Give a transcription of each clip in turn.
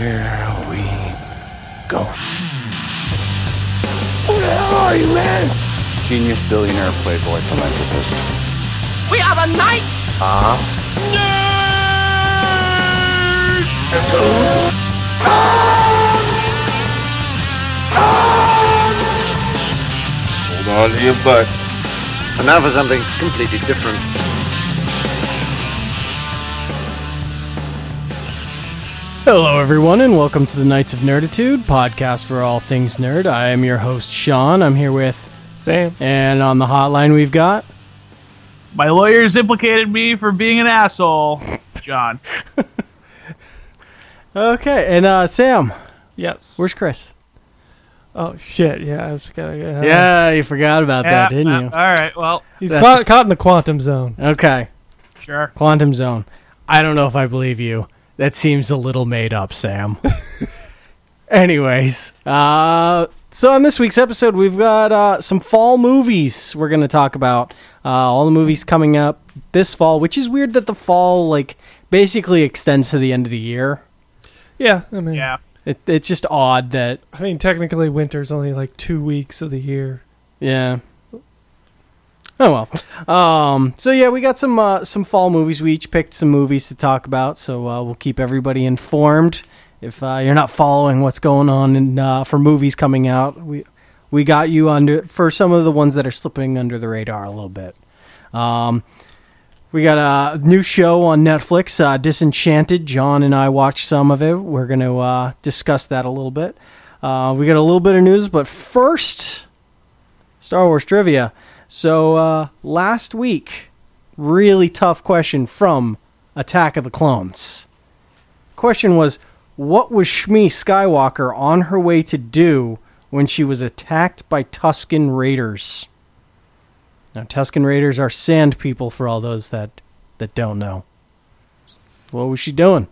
Here we go. Who the hell are you, man? Genius, billionaire, playboy, philanthropist. We are the knights! Hold on to your butt. And now for something completely different. Hello, everyone, and welcome to the Knights of Nerditude, podcast for all things nerd. I am your host, Sean. I'm here with Sam. And on the hotline, we've got... My lawyers implicated me for being an asshole, John. Okay, and Sam, Yes. where's Chris? Oh, shit. Yeah, I was gonna. Yeah, you forgot about that, didn't you? All right, well, He's That's- caught in the quantum zone. Okay, sure. Quantum Zone. I don't know if I believe you. That seems a little made up, Sam. Anyways, so on this week's episode, we've got some fall movies we're going to talk about. All the movies coming up this fall, which is weird that the fall, basically extends to the end of the year. Yeah, I mean, Yeah. It's just odd that, technically winter's only like 2 weeks of the year. yeah. Oh well. So yeah, we got some fall movies. We each picked some movies to talk about, so we'll keep everybody informed. If you're not following what's going on for movies coming out, we got you under for some of the ones that are slipping under the radar a little bit. We got a new show on Netflix, Disenchanted. John and I watched some of it. We're going to discuss that a little bit. We got a little bit of news, but first, Star Wars trivia. So last week, really tough question from Attack of the Clones. Question was, what was Shmi Skywalker on her way to do when she was attacked by Tusken Raiders? Now, Tusken Raiders are sand people for all those that don't know. What was she doing?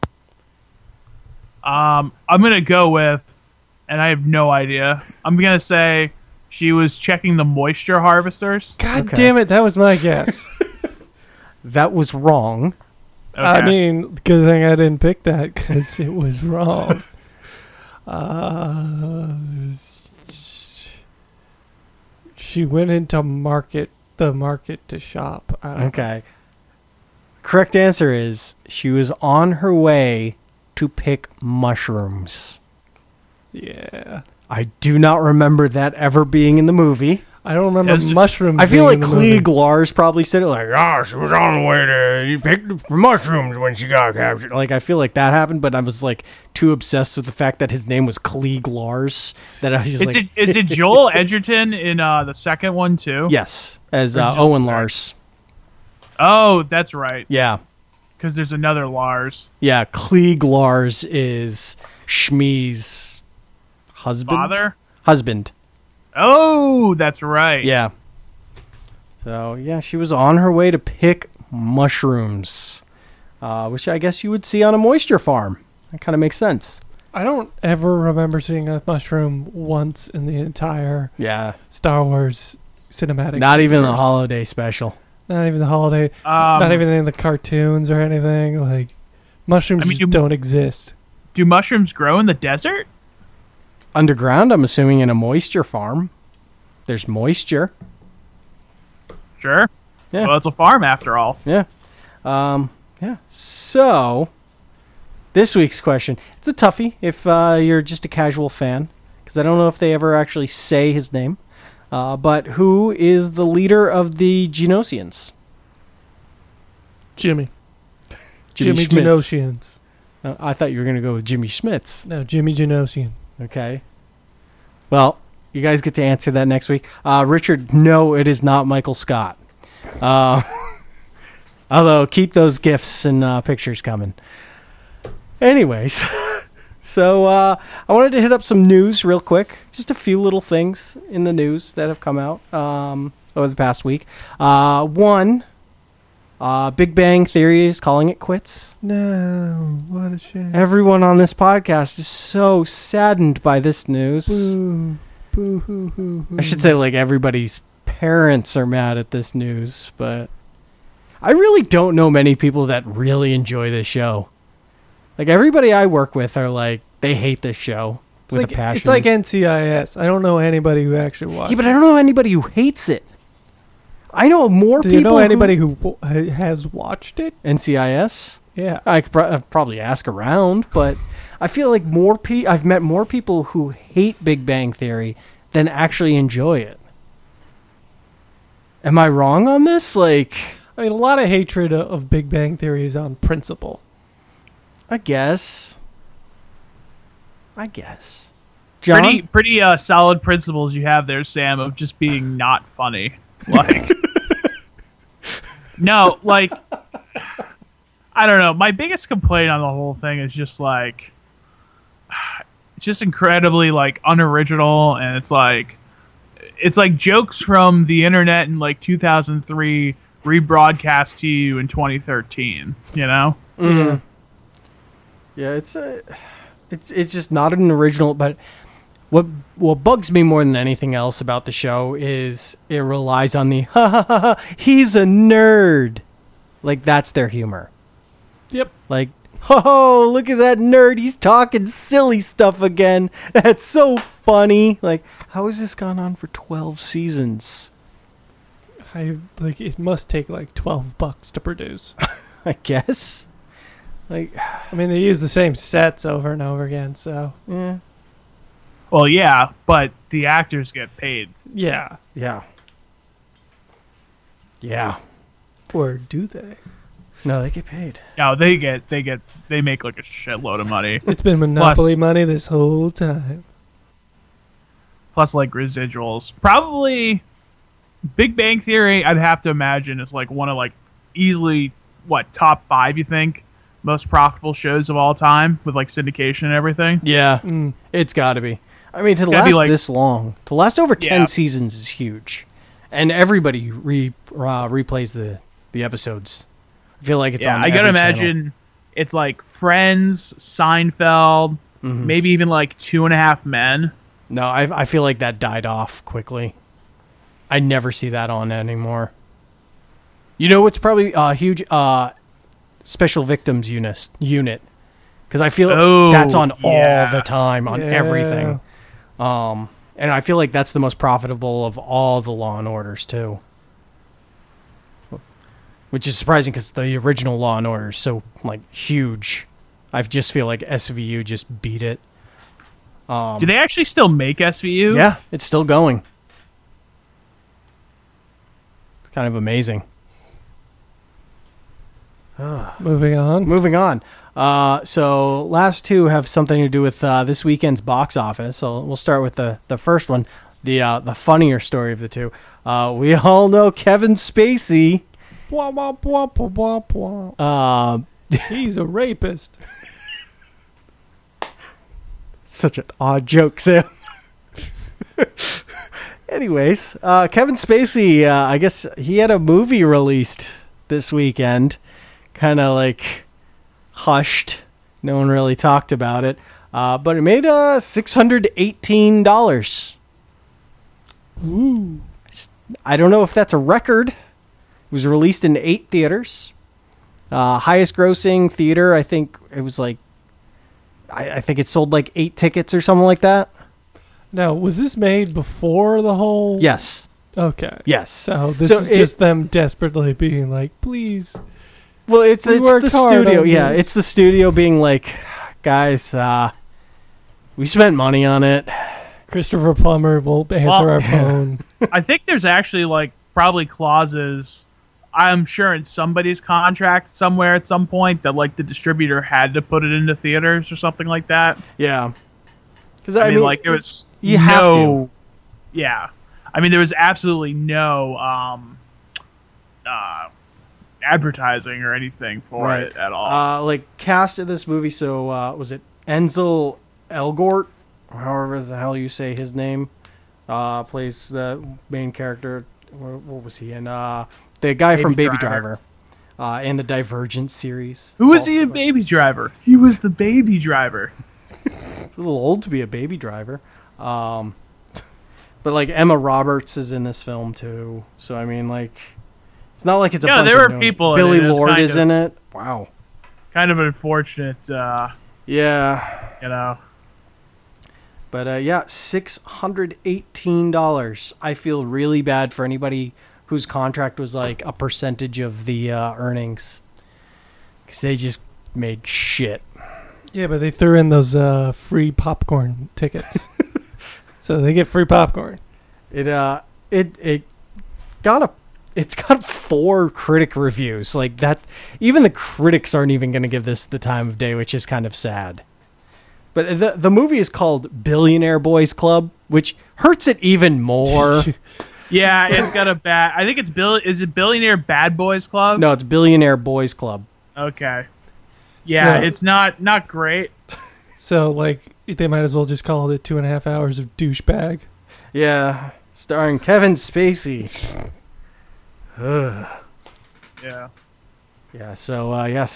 I'm going to go with, and I have no idea, I'm going to say she was checking the moisture harvesters. God Okay. damn it, that was my guess. That was wrong. Okay. I mean, good thing I didn't pick that because it was wrong. She went into the market to shop. I don't know. Okay. Correct answer is she was on her way to pick mushrooms. Yeah. I do not remember that ever being in the movie. I don't remember Yes, mushrooms. I feel being like in the movie. Klieg Lars probably said it she was on the way to pick mushrooms when she got captured. I feel like that happened, but I was too obsessed with the fact that his name was Klieg Lars that I was just Is it Joel Edgerton in the second one, too? yes, as just- Owen Lars. Oh, that's right. Yeah. Because there's another Lars. Yeah, Klieg Lars is Shmi's husband. Father? Husband. Oh, that's right. Yeah. So, yeah, she was on her way to pick mushrooms, which I guess you would see on a moisture farm. That kind of makes sense. I don't ever remember seeing a mushroom once in the entire Yeah. Star Wars cinematic. Not even the universe. holiday special. Not even the holiday. Not even in the cartoons or anything. Mushrooms I mean, just don't exist. Do mushrooms grow in the desert? Underground, I'm assuming in a moisture farm. There's moisture. Sure. Yeah. Well, it's a farm after all. Yeah. Yeah. So, this week's question. It's a toughie if you're just a casual fan, because I don't know if they ever actually say his name. But who is the leader of the Genosians? Jimmy Schmitz. Genosians. I thought you were going to go with Jimmy Schmitz. No, Jimmy Genosian. Okay. Well, you guys get to answer that next week. Richard, no, it is not Michael Scott. Although, keep those gifs and pictures coming. Anyways, so I wanted to hit up some news real quick. Just a few little things in the news that have come out over the past week. One, Big Bang Theory is calling it quits. No, what a shame. Everyone on this podcast is so saddened by this news. Boo. Boo hoo hoo hoo. I should say, everybody's parents are mad at this news, but I really don't know many people that really enjoy this show. Like everybody I work with are like they hate this show with a passion. It's like NCIS. I don't know anybody who actually watched. Yeah, but I don't know anybody who hates it. I know more Do people. you know anybody who has watched it? NCIS? Yeah. I could probably ask around, but I feel like I've met more people who hate Big Bang Theory than actually enjoy it. Am I wrong on this? Like, I mean, a lot of hatred of Big Bang Theory is on principle. I guess. John? Pretty solid principles you have there, Sam, of just being not funny. Like, no, like, I don't know. My biggest complaint on the whole thing is just like, it's just incredibly like unoriginal, and it's like jokes from the internet in like 2003 rebroadcast to you in 2013. You know? Mm. Yeah, it's just not an original. But what bugs me more than anything else about the show is it relies on the ha ha ha ha. He's a nerd. Like that's their humor. Yep. Like, oh, look at that nerd. He's talking silly stuff again. That's so funny. Like, how has this gone on for 12 seasons? It must take like $12 to produce. I guess. Like, I mean, they use the same sets over and over again, so. yeah. Well, yeah, but the actors get paid. Yeah. Yeah. Yeah. Or do they? No, they get paid. No, they make like a shitload of money. It's been Monopoly money this whole time. Plus, like residuals. Probably Big Bang Theory, I'd have to imagine, is like one of like easily top 5, you think, most profitable shows of all time with like syndication and everything. Yeah, it's got to be. I mean, to Gotta last be like, this long, to last over 10 Yeah. seasons is huge, and everybody replays the episodes. I feel like it's on. I gotta every channel. imagine it's like Friends, Seinfeld, maybe even like 2.5 Men. No, I feel like that died off quickly. I never see that on anymore. You know what's probably a huge special victims unit, because I feel that's on all the time on everything. And I feel like that's the most profitable of all the Law and Orders too. Which is surprising because the original Law and Order is so like huge. I just feel like SVU just beat it. Do they actually still make SVU? Yeah, it's still going. It's kind of amazing. Moving on. So last two have something to do with this weekend's box office. So we'll start with the first one, the funnier story of the two. We all know Kevin Spacey. Blah, blah, blah, blah, blah, blah. He's a rapist. Such an odd joke, Sam. Anyways, Kevin Spacey, I guess he had a movie released this weekend. Kind of like hushed. No one really talked about it. But it made $618. Ooh. I don't know if that's a record. It was released in 8 theaters. Highest grossing theater, I think it was like, I think it sold like 8 tickets or something like that. Now, was this made before the whole... Yes. Okay. Yes. So this is just them desperately being like, please. Well, it's the studio. Yeah, this. it's the studio being like, guys, we spent money on it. Christopher Plummer will answer our phone. I think there's actually like probably clauses, I'm sure in somebody's contract somewhere at some point, that like the distributor had to put it into theaters or something like that. Yeah. Because I mean, like there was have to. Yeah. I mean, there was absolutely no advertising or anything for it at all. Like cast in this movie, so was it Ansel Elgort, or however the hell you say his name, plays the main character. What was he in? The guy from Baby Driver, and the Divergent series. Who was he in Baby Driver? He was the Baby Driver. It's a little old to be a Baby Driver. But like Emma Roberts is in this film too, so I mean, like, it's not like it's a bunch there of were people. Billy in it. Lord is in it. Wow, kind of unfortunate. Yeah. You know. But yeah, $618. I feel really bad for anybody whose contract was like a percentage of the earnings, because they just made shit. Yeah, but they threw in those free popcorn tickets, so they get free popcorn. It's got 4 critic reviews. Like that, even the critics aren't even going to give this the time of day, which is kind of sad. But the movie is called Billionaire Boys Club, which hurts it even more. Yeah, it's got a bad. I think it's Is it Billionaire Bad Boys Club? No, it's Billionaire Boys Club. Okay. Yeah, So- it's not great. So, like, they might as well just call it 2.5 hours of douchebag. Yeah, starring Kevin Spacey. Ugh. Yeah. Yeah, so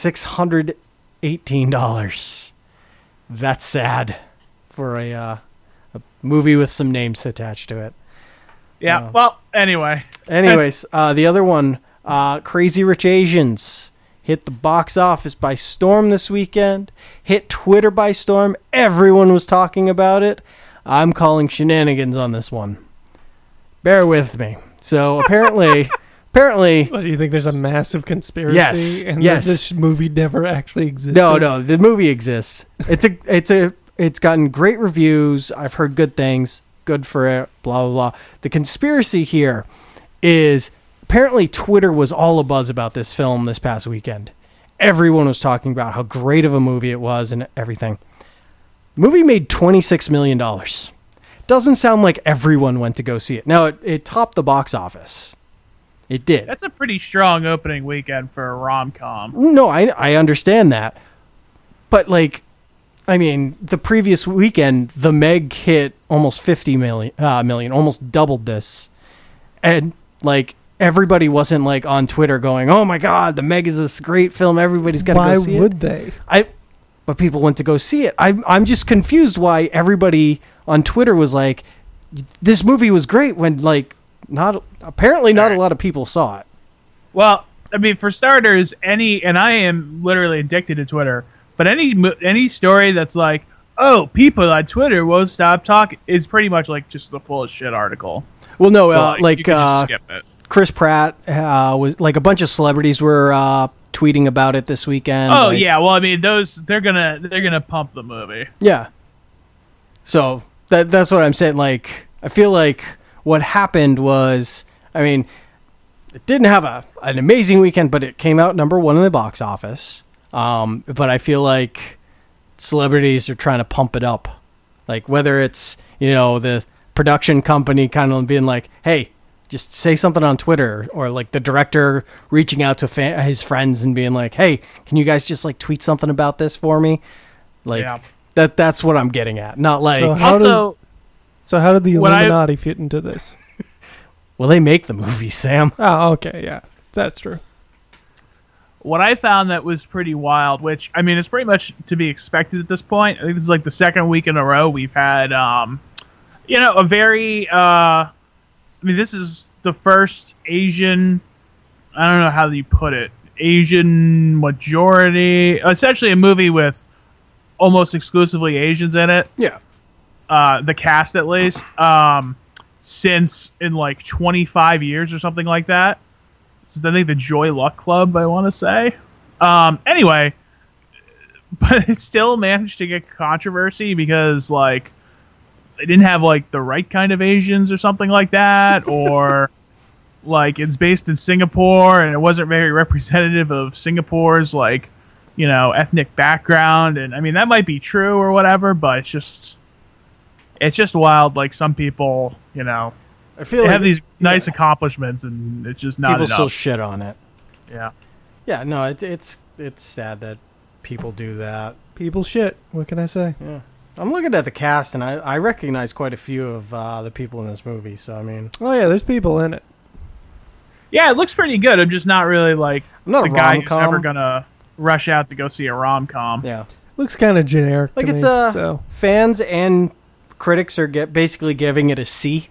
$618. That's sad for a movie with some names attached to it. Yeah. Well, anyway. Anyways, the other one, Crazy Rich Asians, hit the box office by storm this weekend. Hit Twitter by storm. Everyone was talking about it. I'm calling shenanigans on this one. Bear with me. So apparently, What, do you think there's a massive conspiracy? Yes, And yes. that this movie never actually existed? no, the movie exists. It's gotten great reviews. I've heard good things. Good for it. Blah blah blah. The conspiracy here is apparently Twitter was all abuzz about this film this past weekend. Everyone was talking about how great of a movie it was and everything. Movie made $26 million. Doesn't sound like everyone went to go see it. Now it topped the box office. It did. That's a pretty strong opening weekend for a rom-com. No, I understand that. But, like, I mean, the previous weekend, The Meg hit almost 50 million, almost doubled this. And, like, everybody wasn't, like, on Twitter going, oh, my God, The Meg is this great film. Everybody's got to go see it. Why would they? But people went to go see it. I'm just confused why everybody on Twitter was like, this movie was great when, like, not a lot of people saw it. Well, I mean, for starters, and I am literally addicted to Twitter, but any story that's like, oh, people on Twitter won't stop talking, is pretty much like just the full of shit article. Well, no, So, you can just skip it. Chris Pratt was like a bunch of celebrities were tweeting about it this weekend. Oh like, yeah, well, I mean, they're gonna pump the movie. yeah. So that's what I'm saying. Like, I feel like what happened was, I mean, it didn't have an amazing weekend, but it came out number 1 in the box office. But I feel like celebrities are trying to pump it up. Like, whether it's, the production company kind of being like, hey, just say something on Twitter, or like the director reaching out to his friends and being like, hey, can you guys just like tweet something about this for me? Like, Yeah. that's what I'm getting at. Not like, So how did the What Illuminati fit into this? well, they make the movie, Sam. Oh, okay, yeah, that's true. What I found that was pretty wild, which, I mean, it's pretty much to be expected at this point. I think this is like the second week in a row we've had, a very, this is the first Asian, I don't know how you put it, Asian majority, essentially a movie with almost exclusively Asians in it. Yeah. The cast at least, since in like 25 years or something like that. So I think the Joy Luck Club, I want to say. Anyway, but it still managed to get controversy because like they didn't have like the right kind of Asians or something like that, or like it's based in Singapore and it wasn't very representative of Singapore's like, ethnic background. And I mean, that might be true or whatever, but it's just wild. Like some people, I feel they like have these nice accomplishments and it's just not people enough. still shit on it. Yeah. Yeah, no, it's sad that people do that. People shit. What can I say? Yeah. I'm looking at the cast, and I recognize quite a few of the people in this movie, so I mean... Oh yeah, there's people in it. Yeah, it looks pretty good. I'm just not really like I'm not the a guy who's rom-com. ever gonna rush out to go see a rom-com. Yeah. Looks kind of generic. Like, to it's me, so. fans and critics are basically giving it a C.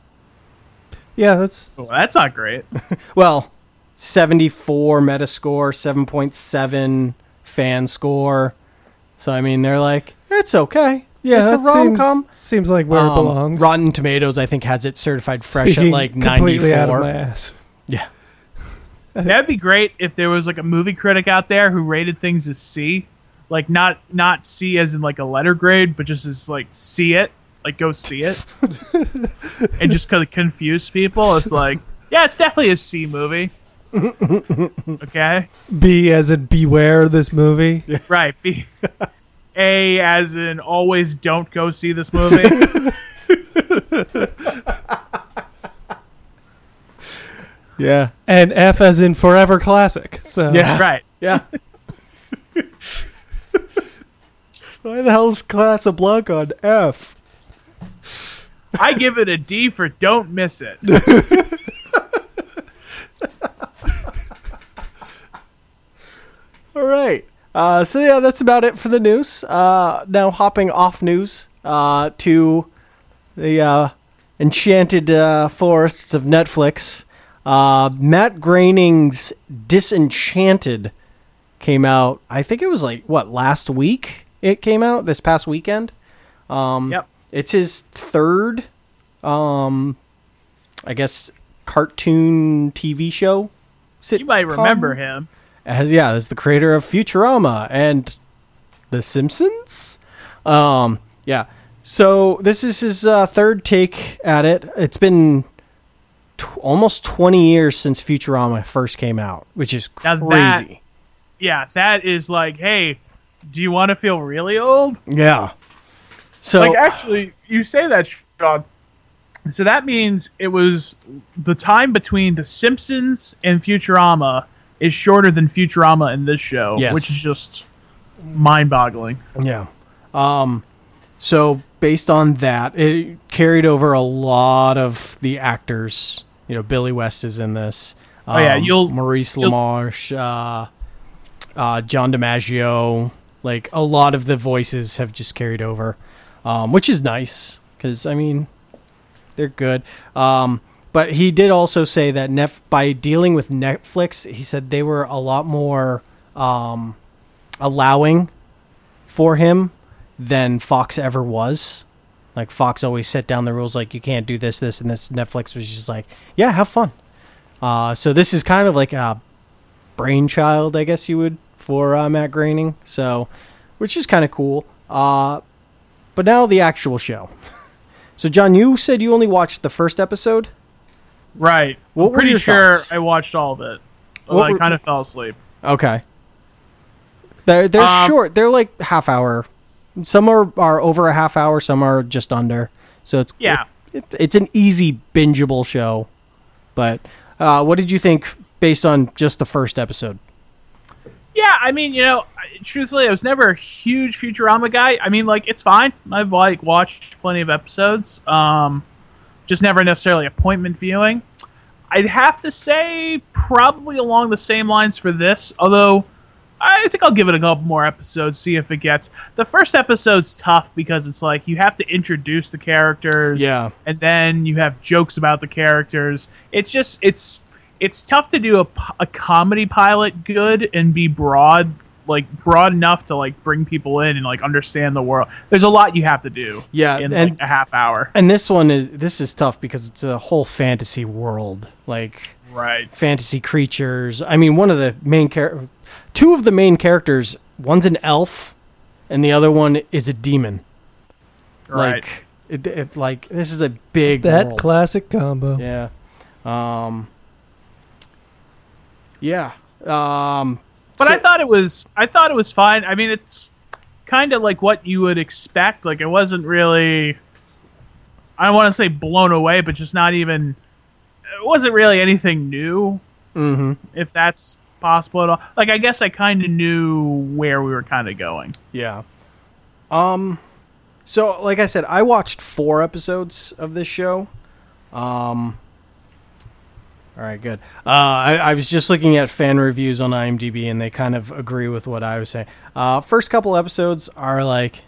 Yeah, that's Well, that's not great. Well, 74 Metascore, 7.7 fan score. So I mean, they're like, it's okay. Yeah, it's a that rom-com. Seems like where it belongs. Rotten Tomatoes, I think, has it certified fresh Speaking at like completely 94. out of my ass. Yeah. That'd be great if there was like a movie critic out there who rated things as C, like not C as in like a letter grade, but just as like see it, like go see it, and just kind of confuse people. It's like, yeah, it's definitely a C movie. Okay. B as in beware this movie. Right. B. A as in always don't go see this movie. Yeah. And F as in forever classic. So Yeah. Right. Yeah. Why the hell's Casablanca on F? I give it a D for don't miss it. All right. So yeah, that's about it for the news. Now hopping off news to the enchanted forests of Netflix. Matt Groening's Disenchanted came out. I think it was like last week. It came out this past weekend. Yep. It's his third, I guess, cartoon TV show. You might remember him. As the creator of Futurama and The Simpsons. Yeah. So this is his third take at it. It's been almost 20 years since Futurama first came out, which is crazy. That is like, hey, do you want to feel really old? Yeah. So like, actually, you say that, Sean. So that means it was the time between The Simpsons and Futurama is shorter than Futurama in this show, Yes. which is just mind-boggling. Yeah. So based on that, it carried over a lot of the actors. You know, Billy West is in this. Maurice LaMarche, John DiMaggio. Like, a lot of the voices have just carried over, which is nice because, I mean, they're good. But he did also say that by dealing with Netflix, he said they were a lot more allowing for him than Fox ever was. Like, Fox always set down the rules, like, you can't do this, this, and this. Netflix was just like, yeah, have fun. So this is kind of like a brainchild, I guess you would, for Matt Groening. So, which is kind of cool. But now the actual show. So, John, you said you only watched the first episode? Right. What I'm were pretty your sure thoughts? I watched all of it. But I kind of fell asleep. Okay. They're short. They're like half hour. Some are over a half hour. Some are just under. So it's an easy bingeable show. But what did you think based on just the first episode? Yeah, I mean, truthfully, I was never a huge Futurama guy. I mean, like, it's fine. I've watched plenty of episodes. Just never necessarily appointment viewing. I'd have to say probably along the same lines for this, although I think I'll give it a couple more episodes, see if it gets. The first episode's tough because it's like you have to introduce the characters, and then you have jokes about the characters. It's just it's tough to do a comedy pilot good and be broad enough to like bring people in and like understand the world. There's a lot you have to do in like a half hour. And this is tough because it's a whole fantasy world, like fantasy creatures. I mean, two of the main characters, one's an elf and the other one is a demon. Right. Like this is a big world. Classic combo. Yeah. But I thought it was fine. I mean, it's kind of like what you would expect. Like, it wasn't really, I don't want to say blown away, but just not even, it wasn't really anything new. Mm-hmm. If that's possible at all. Like, I guess I kind of knew where we were kind of going. Yeah. So, like I said, I watched 4 episodes of this show. All right, good. I was just looking at fan reviews on IMDb, and they kind of agree with what I was saying. First couple episodes are like,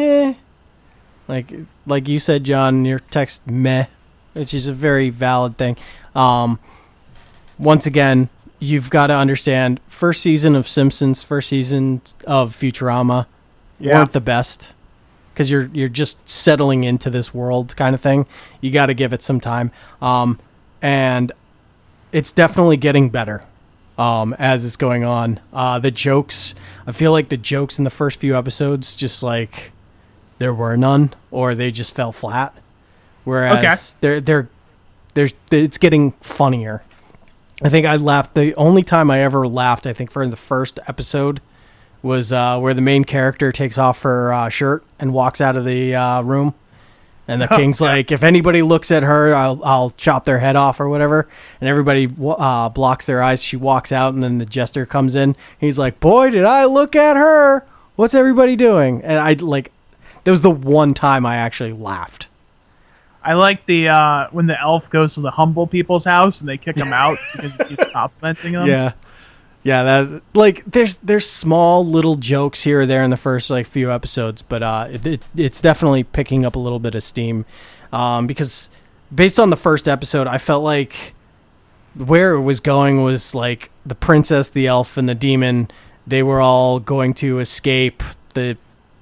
like you said, John, in your text, meh, which is a very valid thing. Once again, you've got to understand, first season of Simpsons, first season of Futurama weren't the best because you're just settling into this world kind of thing. You got to give it some time. And it's definitely getting better as it's going on. The jokes, I feel like the jokes in the first few episodes just like there were none or they just fell flat. Whereas it's getting funnier. I think I laughed. The only time I ever laughed, I think, for the first episode was where the main character takes off her shirt and walks out of the room. And the king's like, if anybody looks at her, I'll chop their head off or whatever. And everybody blocks their eyes. She walks out, and then the jester comes in. He's like, boy, did I look at her. What's everybody doing? And that was the one time I actually laughed. I like the when the elf goes to the humble people's house and they kick him out because he keeps complimenting them. Yeah, that there's small little jokes here or there in the first few episodes, but it's definitely picking up a little bit of steam because based on the first episode, I felt like where it was going was like the princess, the elf, and the demon. They were all going to escape the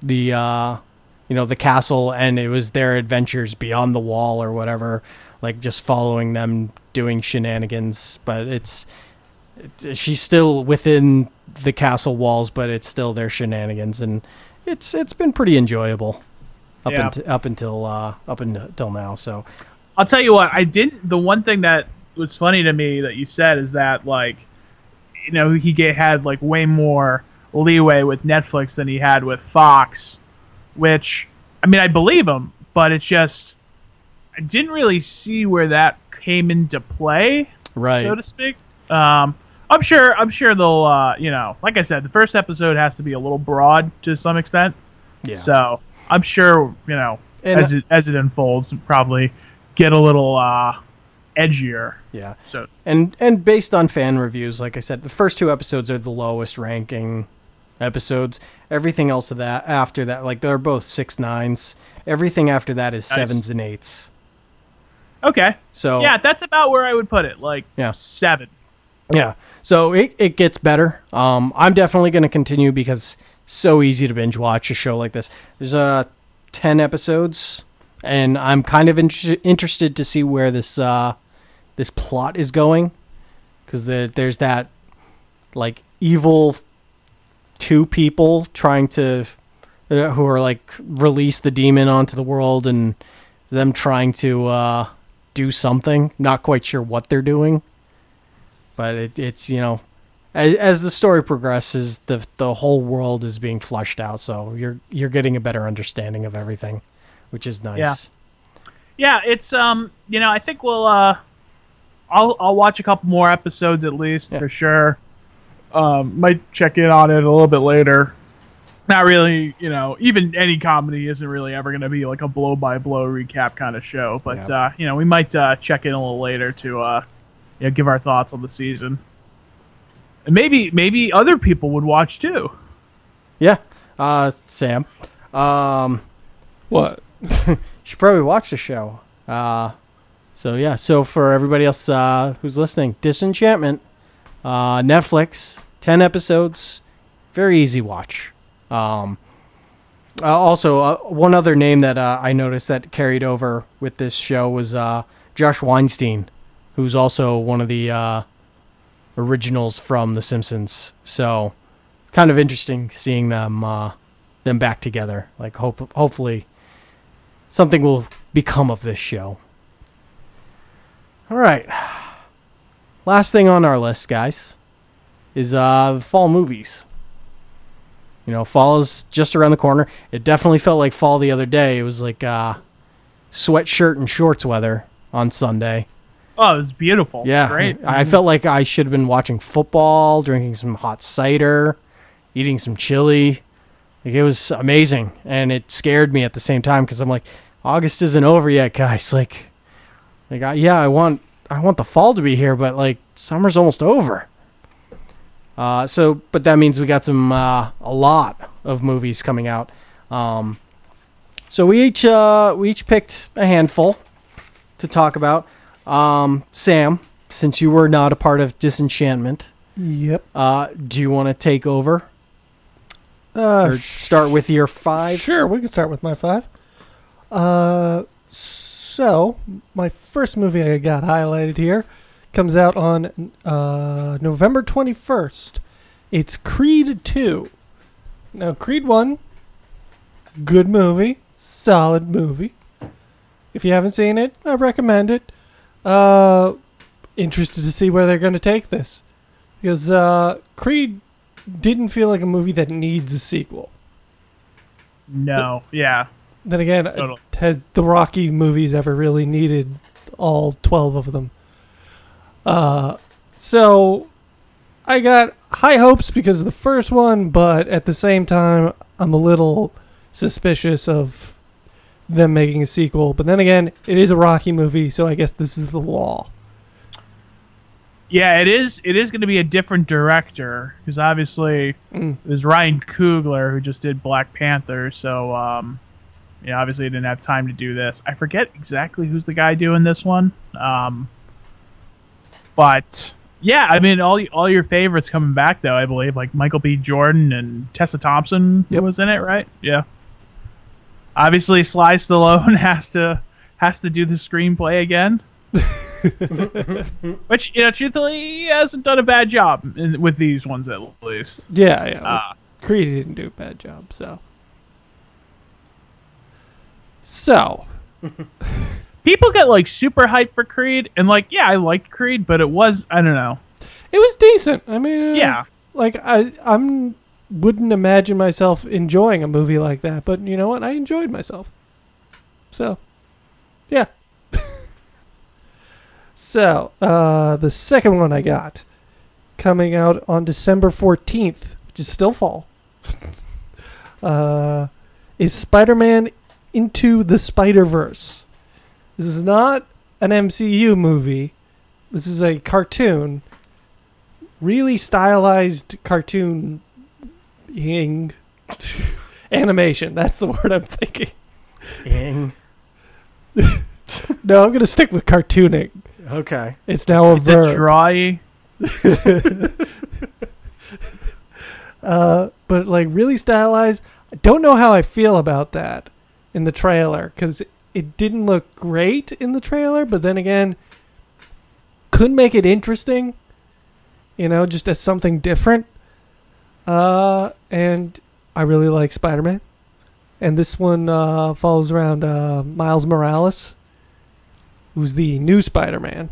castle, and it was their adventures beyond the wall or whatever, like just following them doing shenanigans. But she's still within the castle walls, but it's still their shenanigans, and it's been pretty enjoyable up until now. So I'll tell you what, the one thing that was funny to me that you said is that he had way more leeway with Netflix than he had with Fox. Which, I mean, I believe him, but it's just, I didn't really see where that came into play, right, so to speak. I'm sure they'll, like I said, the first episode has to be a little broad to some extent. Yeah. So I'm sure, as it unfolds, probably get a little edgier. Yeah. So and based on fan reviews, like I said, the first 2 episodes are the lowest ranking episodes. Everything else of that after that, they're both 6/9s. Everything after that is 7s and 8s. Okay. So yeah, that's about where I would put it. 7. Yeah. So it gets better. I'm definitely going to continue because it's so easy to binge watch a show like this. There's 10 episodes, and I'm kind of interested to see where this plot is going, because there's that evil 2 people trying to who are release the demon onto the world, and them trying to do something. Not quite sure what they're doing, but it's as the story progresses, the whole world is being fleshed out, so you're getting a better understanding of everything, which is nice. Yeah, it's I think we'll I'll watch a couple more episodes at least for sure. Might check in on it a little bit later. Not really, even any comedy isn't really ever going to be like a blow-by-blow recap kind of show. But, we might check in a little later to give our thoughts on the season. And maybe other people would watch too. Yeah. Sam. What? You should probably watch the show. So for everybody else who's listening, Disenchantment. Netflix, 10 episodes, very easy watch. Also, one other name that I noticed that carried over with this show was Josh Weinstein, who's also one of the originals from The Simpsons. So, kind of interesting seeing them back together. Hopefully, something will become of this show. All right. Last thing on our list, guys, is the fall movies. Fall is just around the corner. It definitely felt like fall the other day. It was like sweatshirt and shorts weather on Sunday. Oh, it was beautiful. Yeah. Great. I felt like I should have been watching football, drinking some hot cider, eating some chili. It was amazing, and it scared me at the same time because I'm like, August isn't over yet, guys. I want the fall to be here, but summer's almost over. But that means we got some a lot of movies coming out. So we each picked a handful to talk about. Sam, since you were not a part of Disenchantment, Yep. do you want to take over? Or start with your 5? Sure, we can start with my 5. So, my first movie I got highlighted here comes out on November 21st. It's Creed 2. Now, Creed 1, good movie, solid movie. If you haven't seen it, I recommend it. Interested to see where they're going to take this. Because Creed didn't feel like a movie that needs a sequel. No, yeah. Then again, Totally. has the Rocky movies ever really needed all 12 of them? So I got high hopes because of the first one, but at the same time, I'm a little suspicious of them making a sequel. But then again, it is a Rocky movie, so I guess this is the law. Yeah, it is. It is going to be a different director because obviously there's Ryan Coogler who just did Black Panther. So, obviously he didn't have time to do this. I forget exactly who's the guy doing this one. But yeah, I mean, all your favorites coming back though. I believe like Michael B. Jordan and Tessa Thompson was in it, right? Yeah. Obviously, Sly Stallone has to do the screenplay again. Which, truthfully, he hasn't done a bad job with these ones at least. Yeah. Creed didn't do a bad job, So. People get, like, super hyped for Creed, and, like, yeah, I liked Creed, but it was, I don't know. It was decent. I mean, yeah. Like, I wouldn't imagine myself enjoying a movie like that, but you know what? I enjoyed myself. So, yeah. So, the second one I got, coming out on December 14th, which is still fall, is Spider-Man Into the Spider-Verse. This is not an MCU movie. This is a cartoon. Really stylized cartoon animation. That's the word I'm thinking. No, I'm going to stick with cartooning. Okay. It's now a It's verb. a dry. But like really stylized. I don't know how I feel about that in the trailer because it didn't look great in the trailer, but then again, could make it interesting, just as something different. And I really like Spider-Man. And this one follows around Miles Morales, who's the new Spider-Man.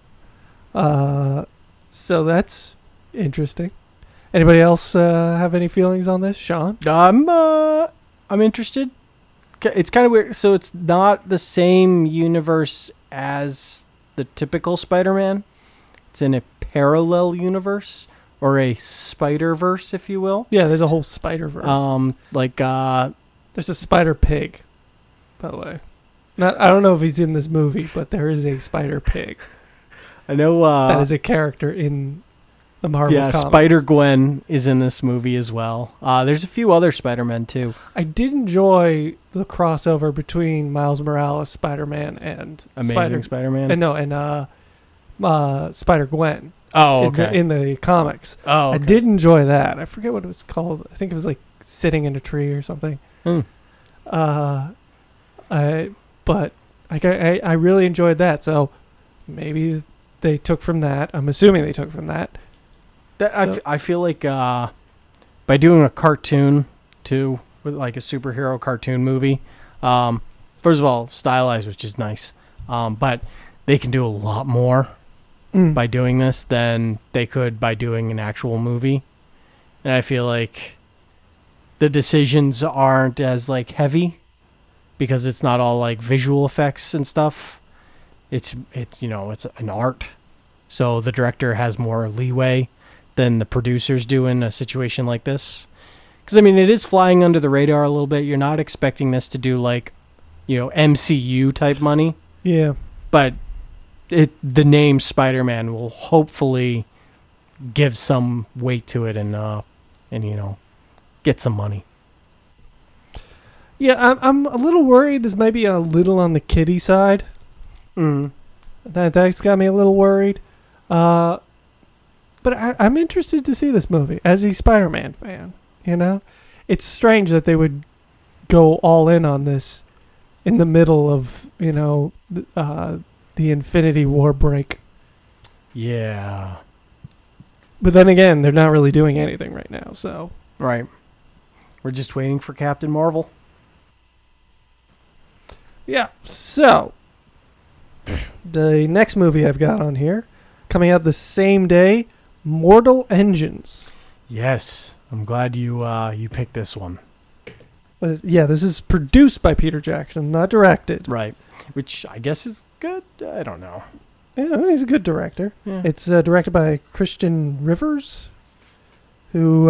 So that's interesting. Anybody else have any feelings on this, Sean? I'm interested. It's kind of weird. So it's not the same universe as the typical Spider-Man. It's in a parallel universe or a Spider-Verse, if you will. Yeah, there's a whole Spider-Verse. There's a Spider Pig, by the way. I don't know if he's in this movie, but there is a Spider Pig. I know that is a character in the Marvel comics. Spider-Gwen is in this movie as well. There's a few other Spider-Men too. I did enjoy the crossover between Miles Morales, Spider-Man, and Amazing Spider-Man. And Spider-Gwen. Oh, okay. In the comics. Oh, okay. I did enjoy that. I forget what it was called. I think it was like Sitting in a Tree or something. But I really enjoyed that. So maybe they took from that. I'm assuming they took from that. I feel like by doing a cartoon too, with like a superhero cartoon movie, first of all, stylized, which is nice, but they can do a lot more by doing this than they could by doing an actual movie. And I feel like the decisions aren't as like heavy because it's not all like visual effects and stuff. It's an art, so the director has more leeway than the producers do in a situation like this. Because, I mean, it is flying under the radar a little bit. You're not expecting this to do, like, MCU type money. Yeah. But the name Spider-Man will hopefully give some weight to it and get some money. Yeah, I'm a little worried. This might be a little on the kiddie side. That's got me a little worried. But I'm interested to see this movie as a Spider-Man fan. You know, it's strange that they would go all in on this in the middle of the Infinity War break. Yeah. But then again, they're not really doing anything right now. So Right. We're just waiting for Captain Marvel. yeah. So the next movie I've got on here, coming out the same day, Mortal Engines. Yes. I'm glad you picked this one. Yeah, this is produced by Peter Jackson, not directed. Right. Which I guess is good. I don't know. Yeah, he's a good director. Yeah. It's directed by Christian Rivers, who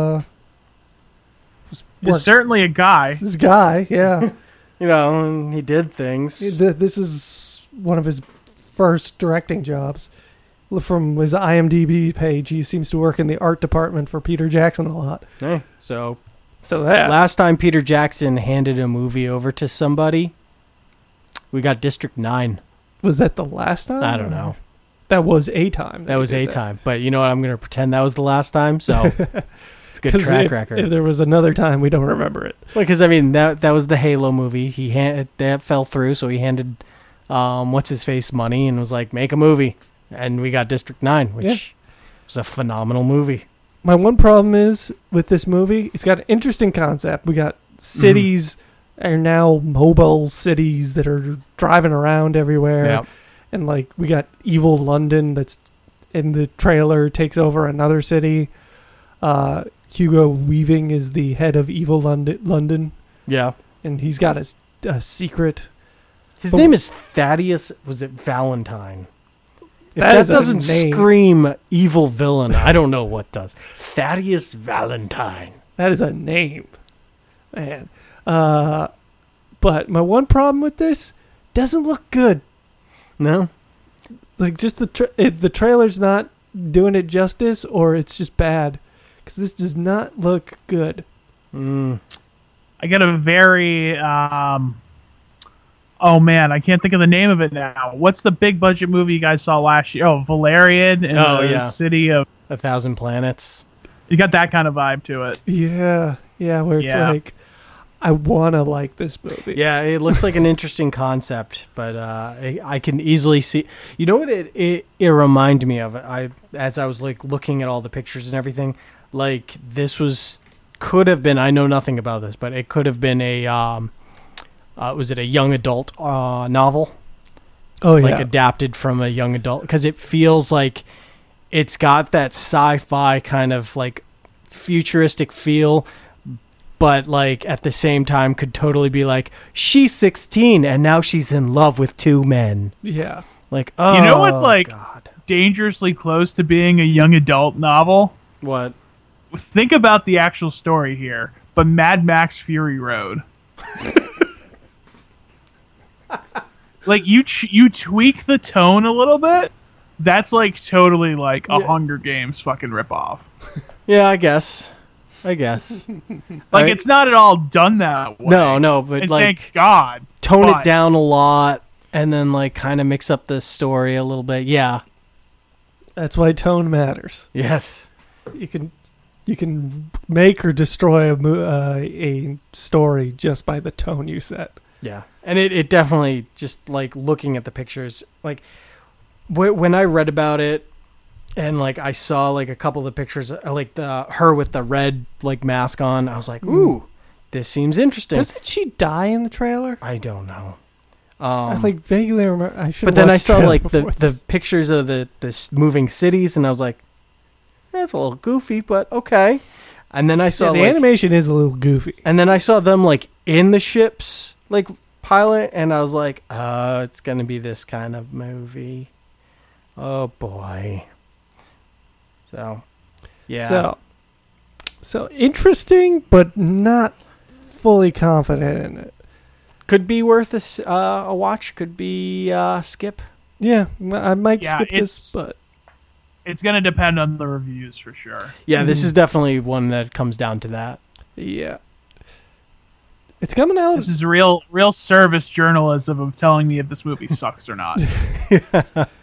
He's certainly a guy. This guy, yeah. And he did things. This is one of his first directing jobs. From his IMDb page, he seems to work in the art department for Peter Jackson a lot. Hey, so that last time Peter Jackson handed a movie over to somebody, we got District 9. was that the last time? I don't know. That was a time. That was a time. But you know what? I'm going to pretend that was the last time. So it's a good track record. If there was another time, we don't remember it. Because, I mean, that was the Halo movie. That fell through, so he handed what's-his-face money and was like, make a movie. And we got District 9, which was a phenomenal movie. My one problem is with this movie, it's got an interesting concept. We got cities are now mobile cities that are driving around everywhere. Yep. And like we got evil London that's in the trailer takes over another city. Hugo Weaving is the head of evil London. Yeah. And he's got a secret. His name is Thaddeus, was it Valentine? If That that is a doesn't name. scream evil villain, I don't know what does. Thaddeus Valentine. That is a name, man. But my one problem with this, doesn't look good. No? Like just the trailer's not doing it justice, or it's just bad because this does not look good. I get a very oh man, I can't think of the name of it now. What's the big budget movie you guys saw last year? Oh, Valerian and the city of 1,000 Planets. You got that kind of vibe to it. Yeah, where it's like, I want to like this movie. Yeah, it looks like an interesting concept, but I can easily see. You know what it reminded me of? As I was like looking at all the pictures and everything, like this could have been. I know nothing about this, but it could have been a. Was it a young adult novel? Oh yeah, like adapted from a young adult, because it feels like it's got that sci-fi kind of like futuristic feel. But, like, at the same time could totally be like, she's 16 and now she's in love with 2 men. Yeah. Like, oh, you know what's, like, God. dangerously close to being a young adult novel? What? Think about the actual story here, but Mad Max Fury Road. Like, you tweak the tone a little bit, that's, like, totally, like, a Hunger Games fucking ripoff. Yeah, I guess. Like, it's not at all done that way. No, but and like, thank God. Tone it down a lot, and then, like, kind of mix up the story a little bit. Yeah. That's why tone matters. Yes. You can make or destroy a story just by the tone you set. Yeah. And it definitely, just, like, looking at the pictures, like, when I read about it, and, like, I saw, like, a couple of the pictures, like, her with the red, like, mask on. I was like, ooh, this seems interesting. Doesn't she die in the trailer? I don't know. I, like, vaguely remember. But then I saw, like, the pictures of the moving cities, and I was like, that's a little goofy, but okay. And then I saw, the animation is a little goofy. And then I saw them, like, in the ships, like, pilot, and I was like, oh, it's going to be this kind of movie. Oh, boy. So, yeah. So interesting, but not fully confident in it. Could be worth a watch. Could be skip. Yeah, I might skip this, but it's going to depend on the reviews for sure. Yeah, this is definitely one that comes down to that. Yeah. It's coming out. This is real service journalism of telling me if this movie sucks or not.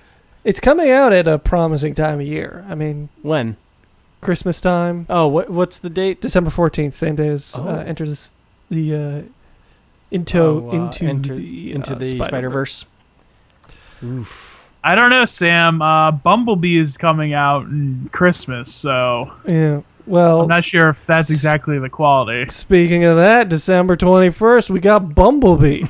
It's coming out at a promising time of year. I mean, When? Christmas time, Oh, what's the date? December 14th, same day as Oh. enters the into the Spider-Verse. Oof. I don't know, Sam. Bumblebee is coming out in Christmas, so Yeah. Well, I'm not sure if that's exactly the quality. speaking of that, December 21st, we got Bumblebee.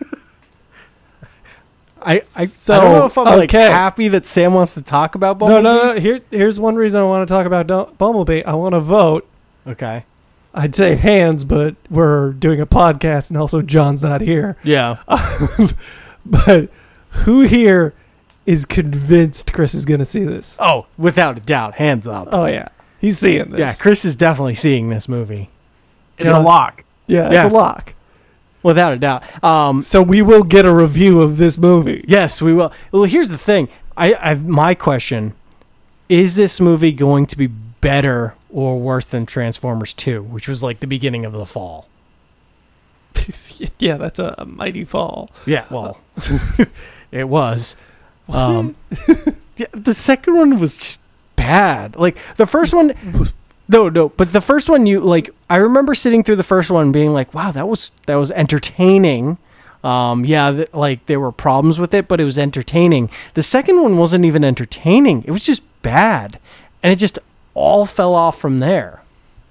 I So, don't know if I'm like okay. happy that Sam wants to talk about No, Bumblebee. no. Here's one reason I want to talk about Bumblebee. I want to vote. Okay. I'd say hands, but we're doing a podcast, and also John's not here. Yeah. But who here is convinced Chris is going to see this? Oh, without a doubt, hands up. Oh yeah, he's seeing this. Yeah, Chris is definitely seeing this movie. It's a lock. Yeah, Yeah. it's a lock. Without a doubt. So we will get a review of this movie. Yes, we will. Well, here's the thing. My question, is this movie going to be better or worse than Transformers 2, which was like the beginning of the fall? Yeah, that's a mighty fall. Yeah, well, it was. Was Yeah, the second one was just bad. Like the first one, no, but the first one, I remember sitting through the first one and being like, wow, that was entertaining. There were problems with it, but it was entertaining. The second one wasn't even entertaining. It was just bad, and it just all fell off from there.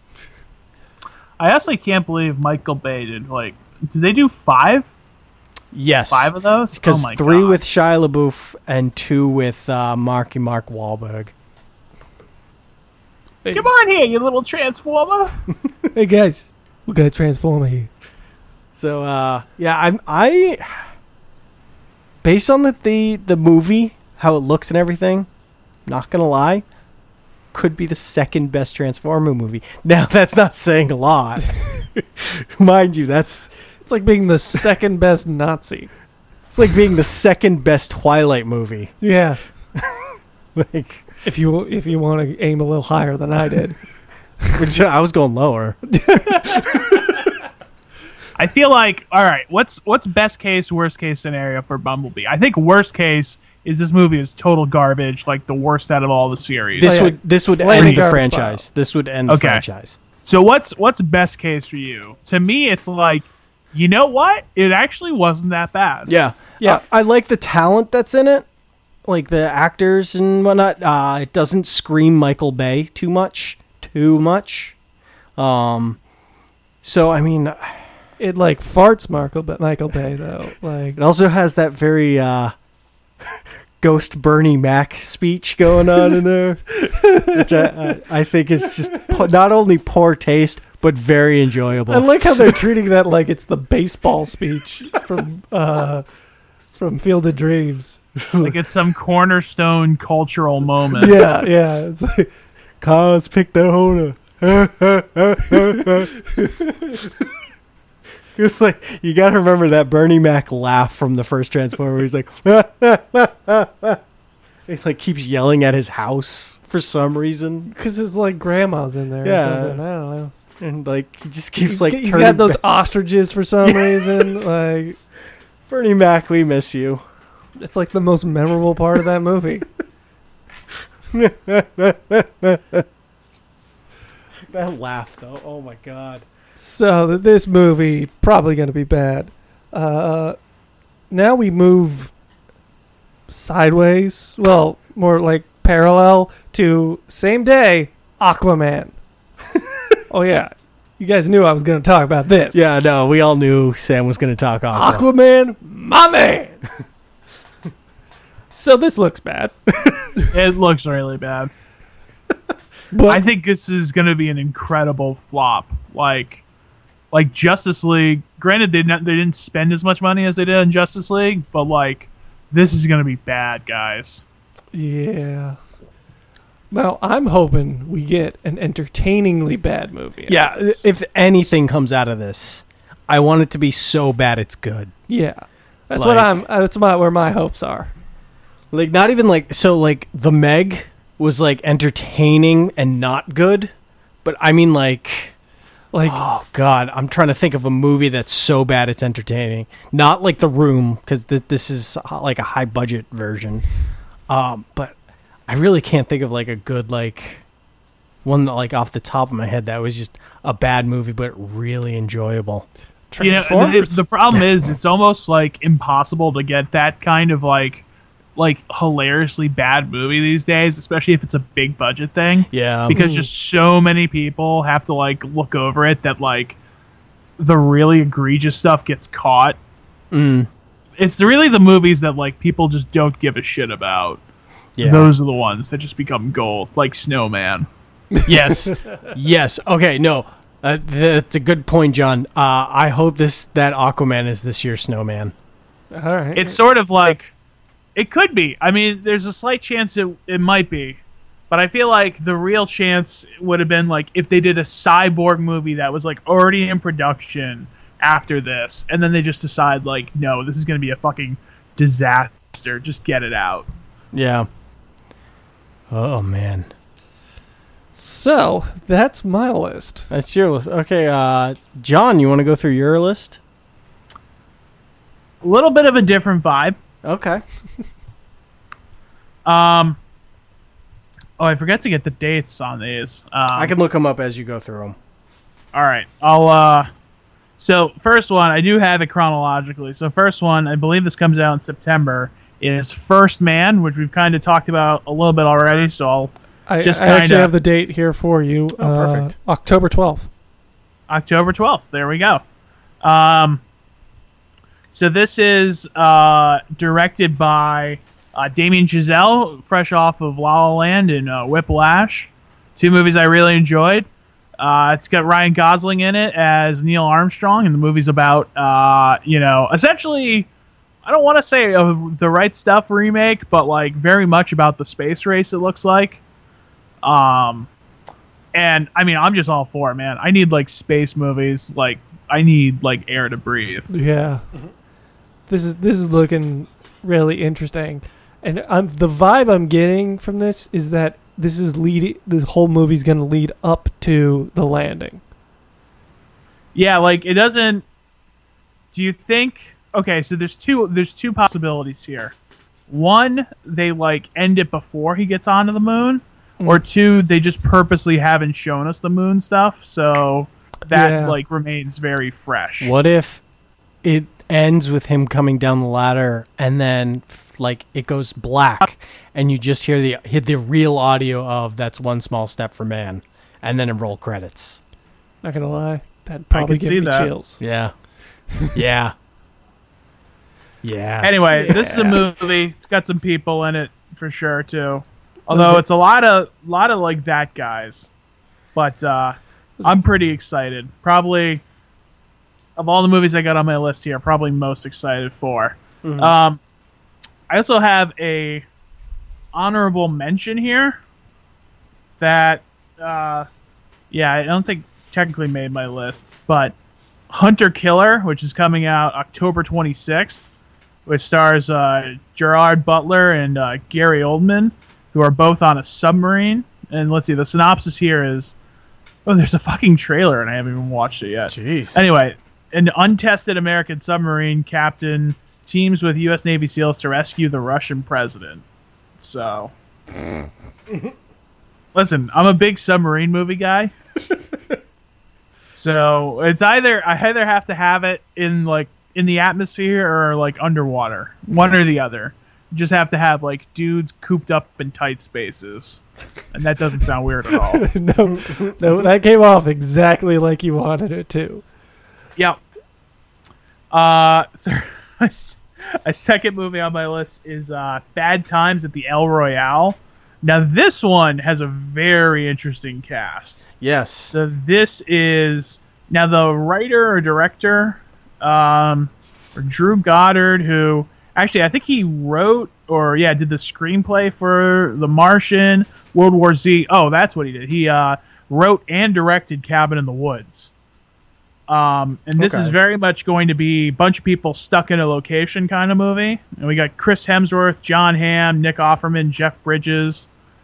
I honestly can't believe Michael Bay did they do 5? Yes, 5 of those? because Oh my 3 God. with Shia LaBeouf and 2 with Mark Wahlberg. Come on here, you little transformer. Hey guys, we got a Transformer here. So I based on the movie, how it looks and everything, not gonna lie, could be the second best Transformer movie. Now that's not saying a lot. Mind you, It's like being the second best Nazi. it's like being the second best Twilight movie. Yeah, Like, if you want to aim a little higher than I did. which I was going lower. I feel like, all right, what's best case, worst case scenario for Bumblebee? I think worst case is this movie is total garbage, like the worst out of all the series. This yeah. would Flaming end the garbage franchise. This would end the Okay. franchise. So what's best case for you? To me, it's like, you know what? It actually wasn't that bad. Yeah. Yeah. I like the talent that's in it, like the actors and whatnot. It doesn't scream Michael Bay too much. So I mean, It like farts Michael Bay though. Like it also has that very Ghost Bernie Mac speech going on in there, which I think is just not only poor taste but very enjoyable. I like how they're treating that like it's the baseball speech from Field of Dreams. Like it's some cornerstone cultural moment. Yeah, yeah. It's like, Cars pick the owner. It's like, you gotta remember that Bernie Mac laugh from the first Transformer. He's like, he like keeps yelling at his house for some reason, because his like grandma's in there. Yeah. Or something. I don't know. and like he just keeps like He's turning. got those back. ostriches for some reason. Like Bernie Mac, we miss you. it's like the most memorable part of that movie. That laugh though, oh my god. So this movie probably going to be bad. Now we move sideways. Well, more like parallel to same day Aquaman. Oh yeah, you guys knew I was going to talk about this. Yeah, no, we all knew Sam was going to talk Aquaman. Aquaman, my man. So this looks bad. It looks really bad. But I think this is going to be an incredible flop. Like Justice League. Granted, they didn't spend as much money as they did on Justice League, but like this is going to be bad, guys. yeah. Well, I'm hoping we get an entertainingly bad movie. Yeah, if anything comes out of this, I want it to be so bad it's good. Yeah. That's Like- where my hopes are. Like, not even like, so like The Meg was like entertaining and not good, but I mean like, oh god, I'm trying to think of a movie that's so bad it's entertaining. Not like The Room, because this is like a high budget version. But I really can't think of like a good like one that, like off the top of my head that was just a bad movie but really enjoyable. You know, the problem is it's almost like impossible to get that kind of like hilariously bad movie these days, especially if it's a big budget thing. Yeah, because just so many people have to like look over it that like the really egregious stuff gets caught. It's really the movies that like people just don't give a shit about. Yeah. Those are the ones that just become gold, like Snowman. Yes. Yes. Okay, no. That's a good point, John. I hope that Aquaman is this year's Snowman. All right. It's sort of like, it could be. I mean, there's a slight chance it might be. But I feel like the real chance would have been like if they did a Cyborg movie that was like already in production after this, and then they just decide like, no, this is going to be a fucking disaster. Just get it out. Yeah. Oh, man. So, that's my list. That's your list. Okay, John, you want to go through your list? A little bit of a different vibe. Okay. Oh, I forgot to get the dates on these. I can look them up as you go through them. All right. So, first one, I do have it chronologically. So, first one, I believe this comes out in September, is First Man, which we've kind of talked about a little bit already, so I actually have the date here for you. Perfect. October 12th. October 12th. There we go. So this is directed by Damien Chazelle, fresh off of La La Land and Whiplash. Two movies I really enjoyed. It's got Ryan Gosling in it as Neil Armstrong, and the movie's about, essentially, I don't want to say the Right Stuff remake, but like very much about the space race, it looks like. And I mean, I'm just all for it, man. I need like space movies. Like I need like air to breathe. Yeah. This is looking really interesting. And the vibe I'm getting from this is that this whole movie's going to lead up to the landing. Yeah, like it doesn't. Do you think? Okay, so there's two possibilities here. One, they like end it before he gets onto the moon, or two, they just purposely haven't shown us the moon stuff, so that like remains very fresh. What if it ends with him coming down the ladder and then like it goes black and you just hear the real audio of "That's One Small Step for Man" and then roll credits? Not gonna lie, that'd probably give me chills. Yeah. Yeah. Yeah. Anyway, this is a movie. It's got some people in it for sure too. Although it's a lot of like that guys. But I'm pretty excited. Probably of all the movies I got on my list here, probably most excited for. Mm-hmm. I also have a honorable mention here that I don't think technically made my list, but Hunter Killer, which is coming out October 26th, which stars Gerard Butler and Gary Oldman, who are both on a submarine. And let's see, the synopsis here is... Oh, there's a fucking trailer, and I haven't even watched it yet. Jeez. Anyway, an untested American submarine captain teams with U.S. Navy SEALs to rescue the Russian president. So... Listen, I'm a big submarine movie guy. So it's I either have to have it in the atmosphere or like underwater, one or the other. You just have to have like dudes cooped up in tight spaces, and that doesn't sound weird at all. No, that came off exactly like you wanted it to. Yep. A second movie on my list is Bad Times at the El Royale. Now this one has a very interesting cast. Yes. So this is now the writer or director, or Drew Goddard, who actually I think he wrote did the screenplay for The Martian, World War Z. Oh, that's what he did. He wrote and directed Cabin in the Woods. And this is very much going to be a bunch of people stuck in a location kind of movie. And we got Chris Hemsworth, John Hamm, Nick Offerman, Jeff Bridges,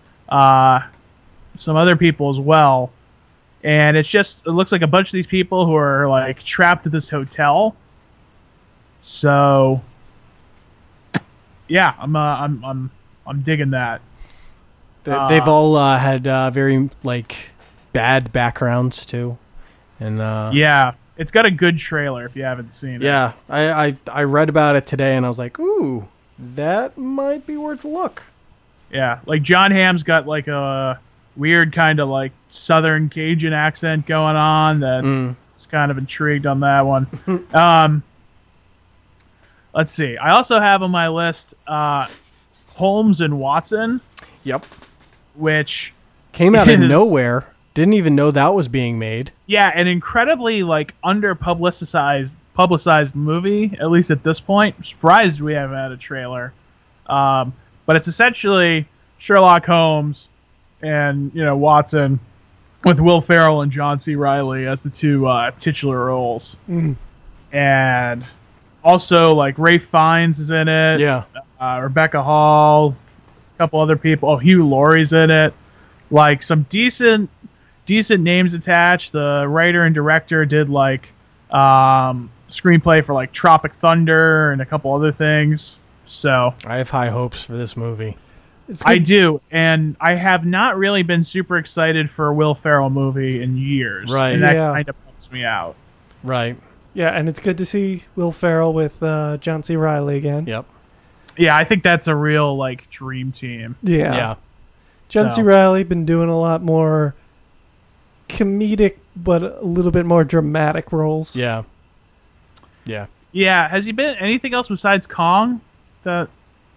some other people as well. And it looks like a bunch of these people who are like trapped at this hotel. So, yeah, I'm I'm digging that. They've all had very like bad backgrounds too, and Yeah, it's got a good trailer if you haven't seen it. yeah, I read about it today and I was like, ooh, that might be worth a look. Yeah, like John Hamm's got like a weird kind of like Southern Cajun accent going on. That's kind of intrigued on that one. Let's see. I also have on my list Holmes and Watson, Yep, which came out of is- nowhere. Didn't even know that was being made. Yeah, an incredibly like publicized movie, at least at this point. I'm surprised we haven't had a trailer. But it's essentially Sherlock Holmes and Watson with Will Ferrell and John C. Reilly as the two titular roles. And also like Ralph Fiennes is in it. Yeah, Rebecca Hall, a couple other people. Oh, Hugh Laurie's in it. Like some decent names attached. The writer and director did like screenplay for like Tropic Thunder and a couple other things. So I have high hopes for this movie. It's good. I do, and I have not really been super excited for a Will Ferrell movie in years. Right. And that Yeah. kind of bumps me out. Right. Yeah, and it's good to see Will Ferrell with John C. Reilly again. Yep. Yeah, I think that's a real like dream team. Yeah. John C. So- Reilly been doing a lot more comedic, but a little bit more dramatic roles. Yeah. Yeah. Yeah, has he been anything else besides Kong? That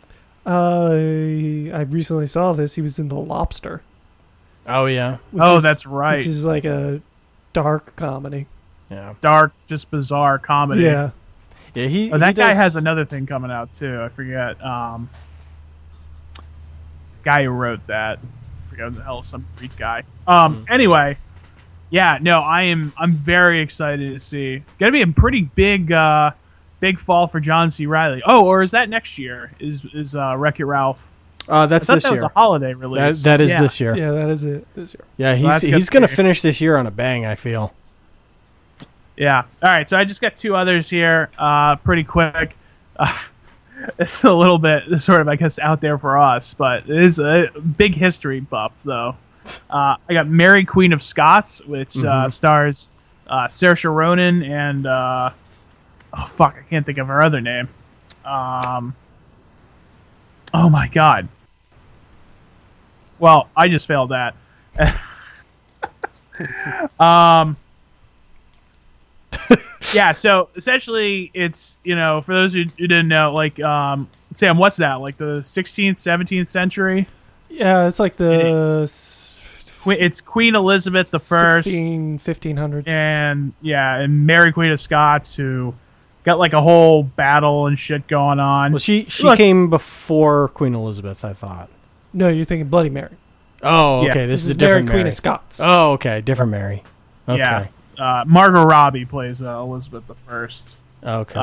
I recently saw this. He was in The Lobster. Oh yeah. That's right. Which is like a dark comedy. Yeah. Dark, just bizarre comedy. Yeah. Yeah. He. Oh, that he guy does- has another thing coming out too. I forget. Guy who wrote that. I forget what the hell, some Greek guy. Anyway, yeah, no, I'm very excited to see. Gonna be a pretty big fall for John C. Reilly. Oh, or is that next year? Is Wreck-It Ralph? That's I thought this that year. was a holiday release. That is Yeah. this year. Yeah, that is it this year. Yeah, Well, that's he's good gonna for you. finish this year on a bang. I feel. Yeah. All right. So I just got two others here. Pretty quick. It's a little bit sort of, I guess, out there for us, but it is a big history buff, though. I got Mary Queen of Scots, which stars Saoirse Ronan and I can't think of her other name. Oh my God. Well, I just failed that. Yeah, so essentially it's, for those who didn't know, like, Sam, what's that? Like the 16th, 17th century? Yeah, it's like the It's Queen Elizabeth the First 1500s. and Mary Queen of Scots, who got like a whole battle and shit going on. Well, she Look- came before Queen Elizabeth, I thought. No, you're thinking Bloody Mary. Oh, Yeah. okay. This is a Mary different Queen Mary. of Scots. Oh, okay. Different Mary. Okay. Yeah. Margot Robbie plays Elizabeth the First. Okay.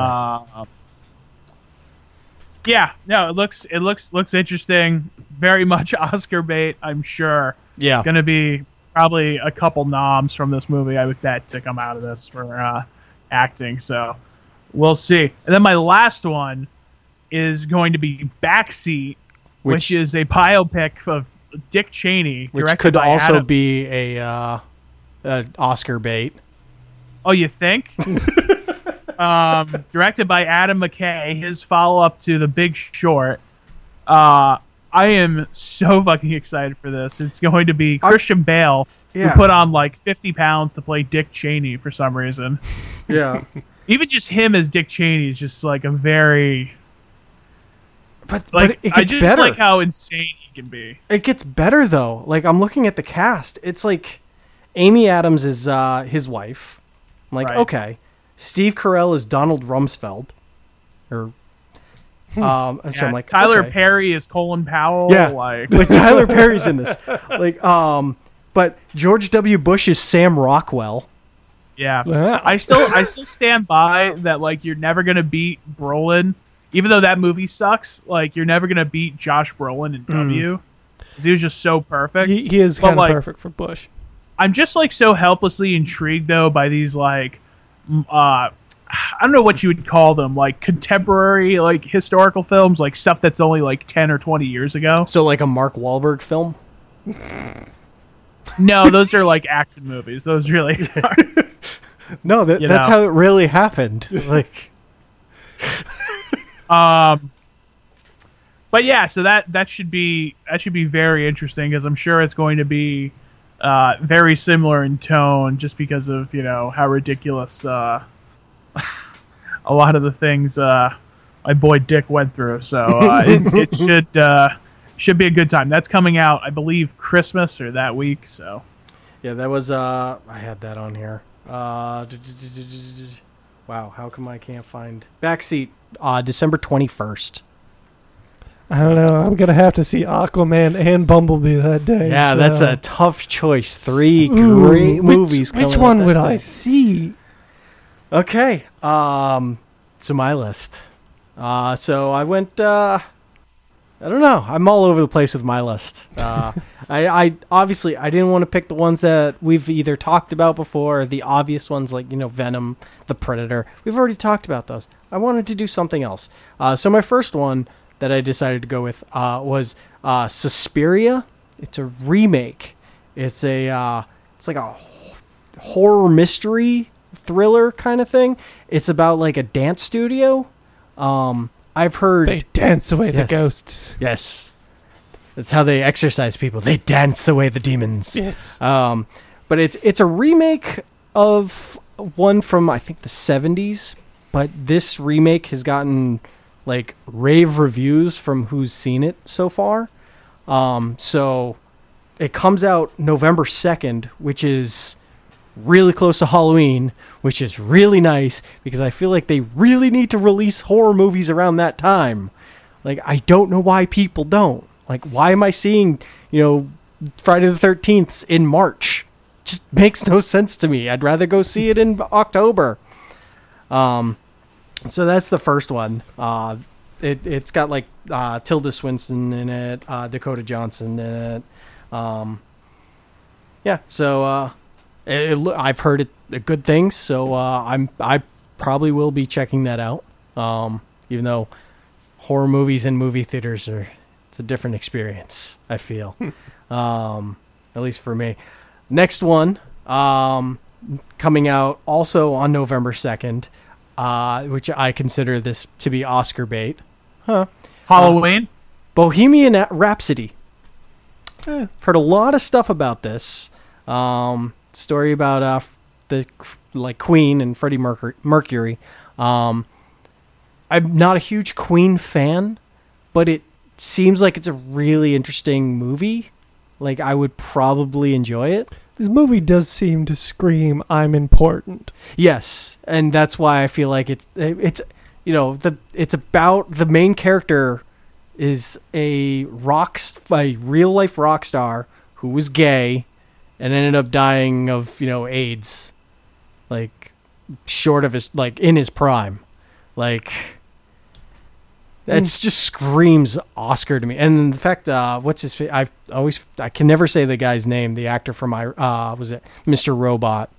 Yeah, no, it looks interesting. Very much Oscar bait, I'm sure. yeah. Going to be probably a couple noms from this movie, I would bet, to come out of this for acting. So we'll see. And then my last one is going to be Backseat, which is a biopic of Dick Cheney, Which directed could by also Adam. be a Oscar bait. Oh, you think? Directed by Adam McKay, his follow-up to The Big Short. I am so fucking excited for this. It's going to be Christian Bale, Yeah. who put on like 50 pounds to play Dick Cheney for some reason. Yeah. Even just him as Dick Cheney is just like a very... But Like, it I gets just better. like how insane he can be. It gets better though. Like I'm looking at the cast. It's like Amy Adams is his wife. I'm like, Right. okay. Steve Carell is Donald Rumsfeld. Or so Yeah, I'm like Tyler okay. Perry is Colin Powell. Yeah. Like, Like Tyler Perry's in this. Like but George W. Bush is Sam Rockwell. yeah. Wow. I still stand by that. Like, you're never gonna beat Brolin, even though that movie sucks. Like, you're never gonna beat Josh Brolin in W, because he was just so perfect. He is But, kind of like, perfect for Bush. I'm just like so helplessly intrigued though by these like I don't know what you would call them, like contemporary, like historical films, like stuff that's only like 10 or 20 years ago. So like a Mark Wahlberg film? No, those are like action movies. Those really are. No, that's how it really happened. Like, but yeah, so that should be very interesting because I'm sure it's going to be very similar in tone, just because of how ridiculous a lot of the things my boy Dick went through. So it should be a good time. That's coming out, I believe, Christmas or that week. So yeah, that was I had that on here. Wow, how come I can't find Backseat? December 21st. I don't know. I'm gonna have to see Aquaman and Bumblebee that day. Yeah, so. that's a tough choice. Three great movies. Which one would I see? Okay, so my list. So I went. I don't know. I'm all over the place with my list. I obviously I didn't want to pick the ones that we've either talked about before, or the obvious ones like Venom, the Predator. We've already talked about those. I wanted to do something else. So my first one that I decided to go with was Suspiria. It's a remake. It's like a horror mystery thriller kind of thing. It's about like a dance studio. I've heard they dance away the ghosts. Yes, that's how they exorcise people. They dance away the demons. Yes. But it's a remake of one from I think the 70s. But this remake has gotten like rave reviews from who's seen it so far. So it comes out November 2nd, which is really close to Halloween, which is really nice because I feel like they really need to release horror movies around that time. Like, I don't know why people don't. Like, why am I seeing, Friday the 13th in March? Just makes no sense to me. I'd rather go see it in October. So that's the first one. It's got like Tilda Swinton in it, Dakota Johnson in it. Yeah, so I've heard good things, so I probably will be checking that out. Even though horror movies in movie theaters it's a different experience, I feel. At least for me. Next one, coming out also on November 2nd, which I consider this to be Oscar bait. Halloween? Bohemian Rhapsody. I've heard a lot of stuff about this. Story about the Queen and Freddie Mercury. I'm not a huge Queen fan, but it seems like it's a really interesting movie. Like, I would probably enjoy it. This movie does seem to scream, "I'm important." Yes, and that's why I feel like it's about the main character is a real life rock star who was gay and ended up dying of AIDS, like short of his in his prime, like. It just screams Oscar to me. And the fact, what's his face? I can never say the guy's name. The actor from was it Mr. Robot?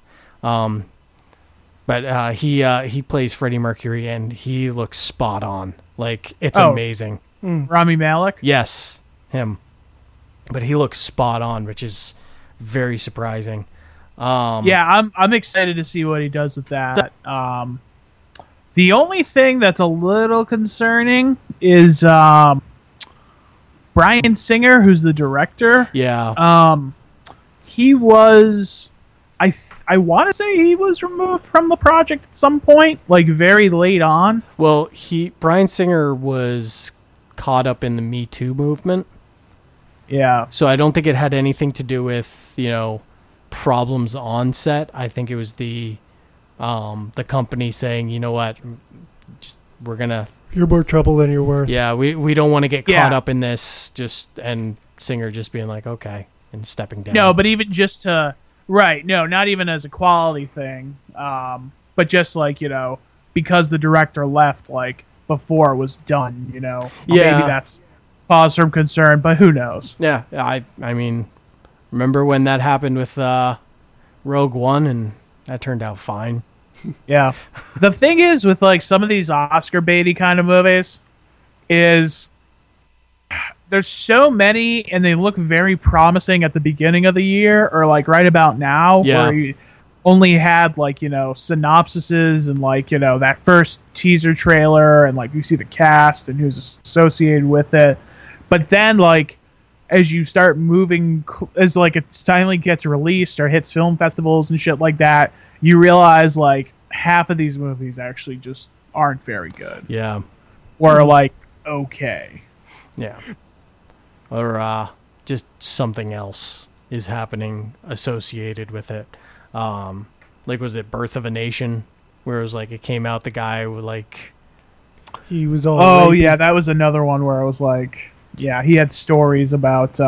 But he plays Freddie Mercury and he looks spot on. Like, it's amazing. Rami Malek? Yes, him. But he looks spot on, which is very surprising. Yeah, I'm excited to see what he does with that. The only thing that's a little concerning is Bryan Singer, who's the director. Yeah. He was, I want to say he was removed from the project at some point, like very late on. Well, Bryan Singer was caught up in the Me Too movement. Yeah. So I don't think it had anything to do with, problems on set. I think it was the company saying, you know what, we're gonna. You're more trouble than you're worth. Yeah, we don't want to get caught up in this. And Singer just being like, okay, and stepping down. No, but even just to no, not even as a quality thing, but just because the director left before it was done, Yeah. Maybe that's cause for concern, but who knows? Yeah, I mean, remember when that happened with Rogue One, and that turned out fine. Yeah. The thing is with like some of these Oscar baity kind of movies is there's so many and they look very promising at the beginning of the year or like right about now where you only had like, synopsises and like, that first teaser trailer and like you see the cast and who's associated with it. But then like as you start moving, as like it finally gets released or hits film festivals and shit like that, you realize like half of these movies actually just aren't very good. Yeah. Or like okay. Yeah. Or just something else is happening associated with it. Like was it Birth of a Nation, where it was like it came out the guy with like He was all. Oh rapey. yeah, that was another one where I was like, yeah, he had stories about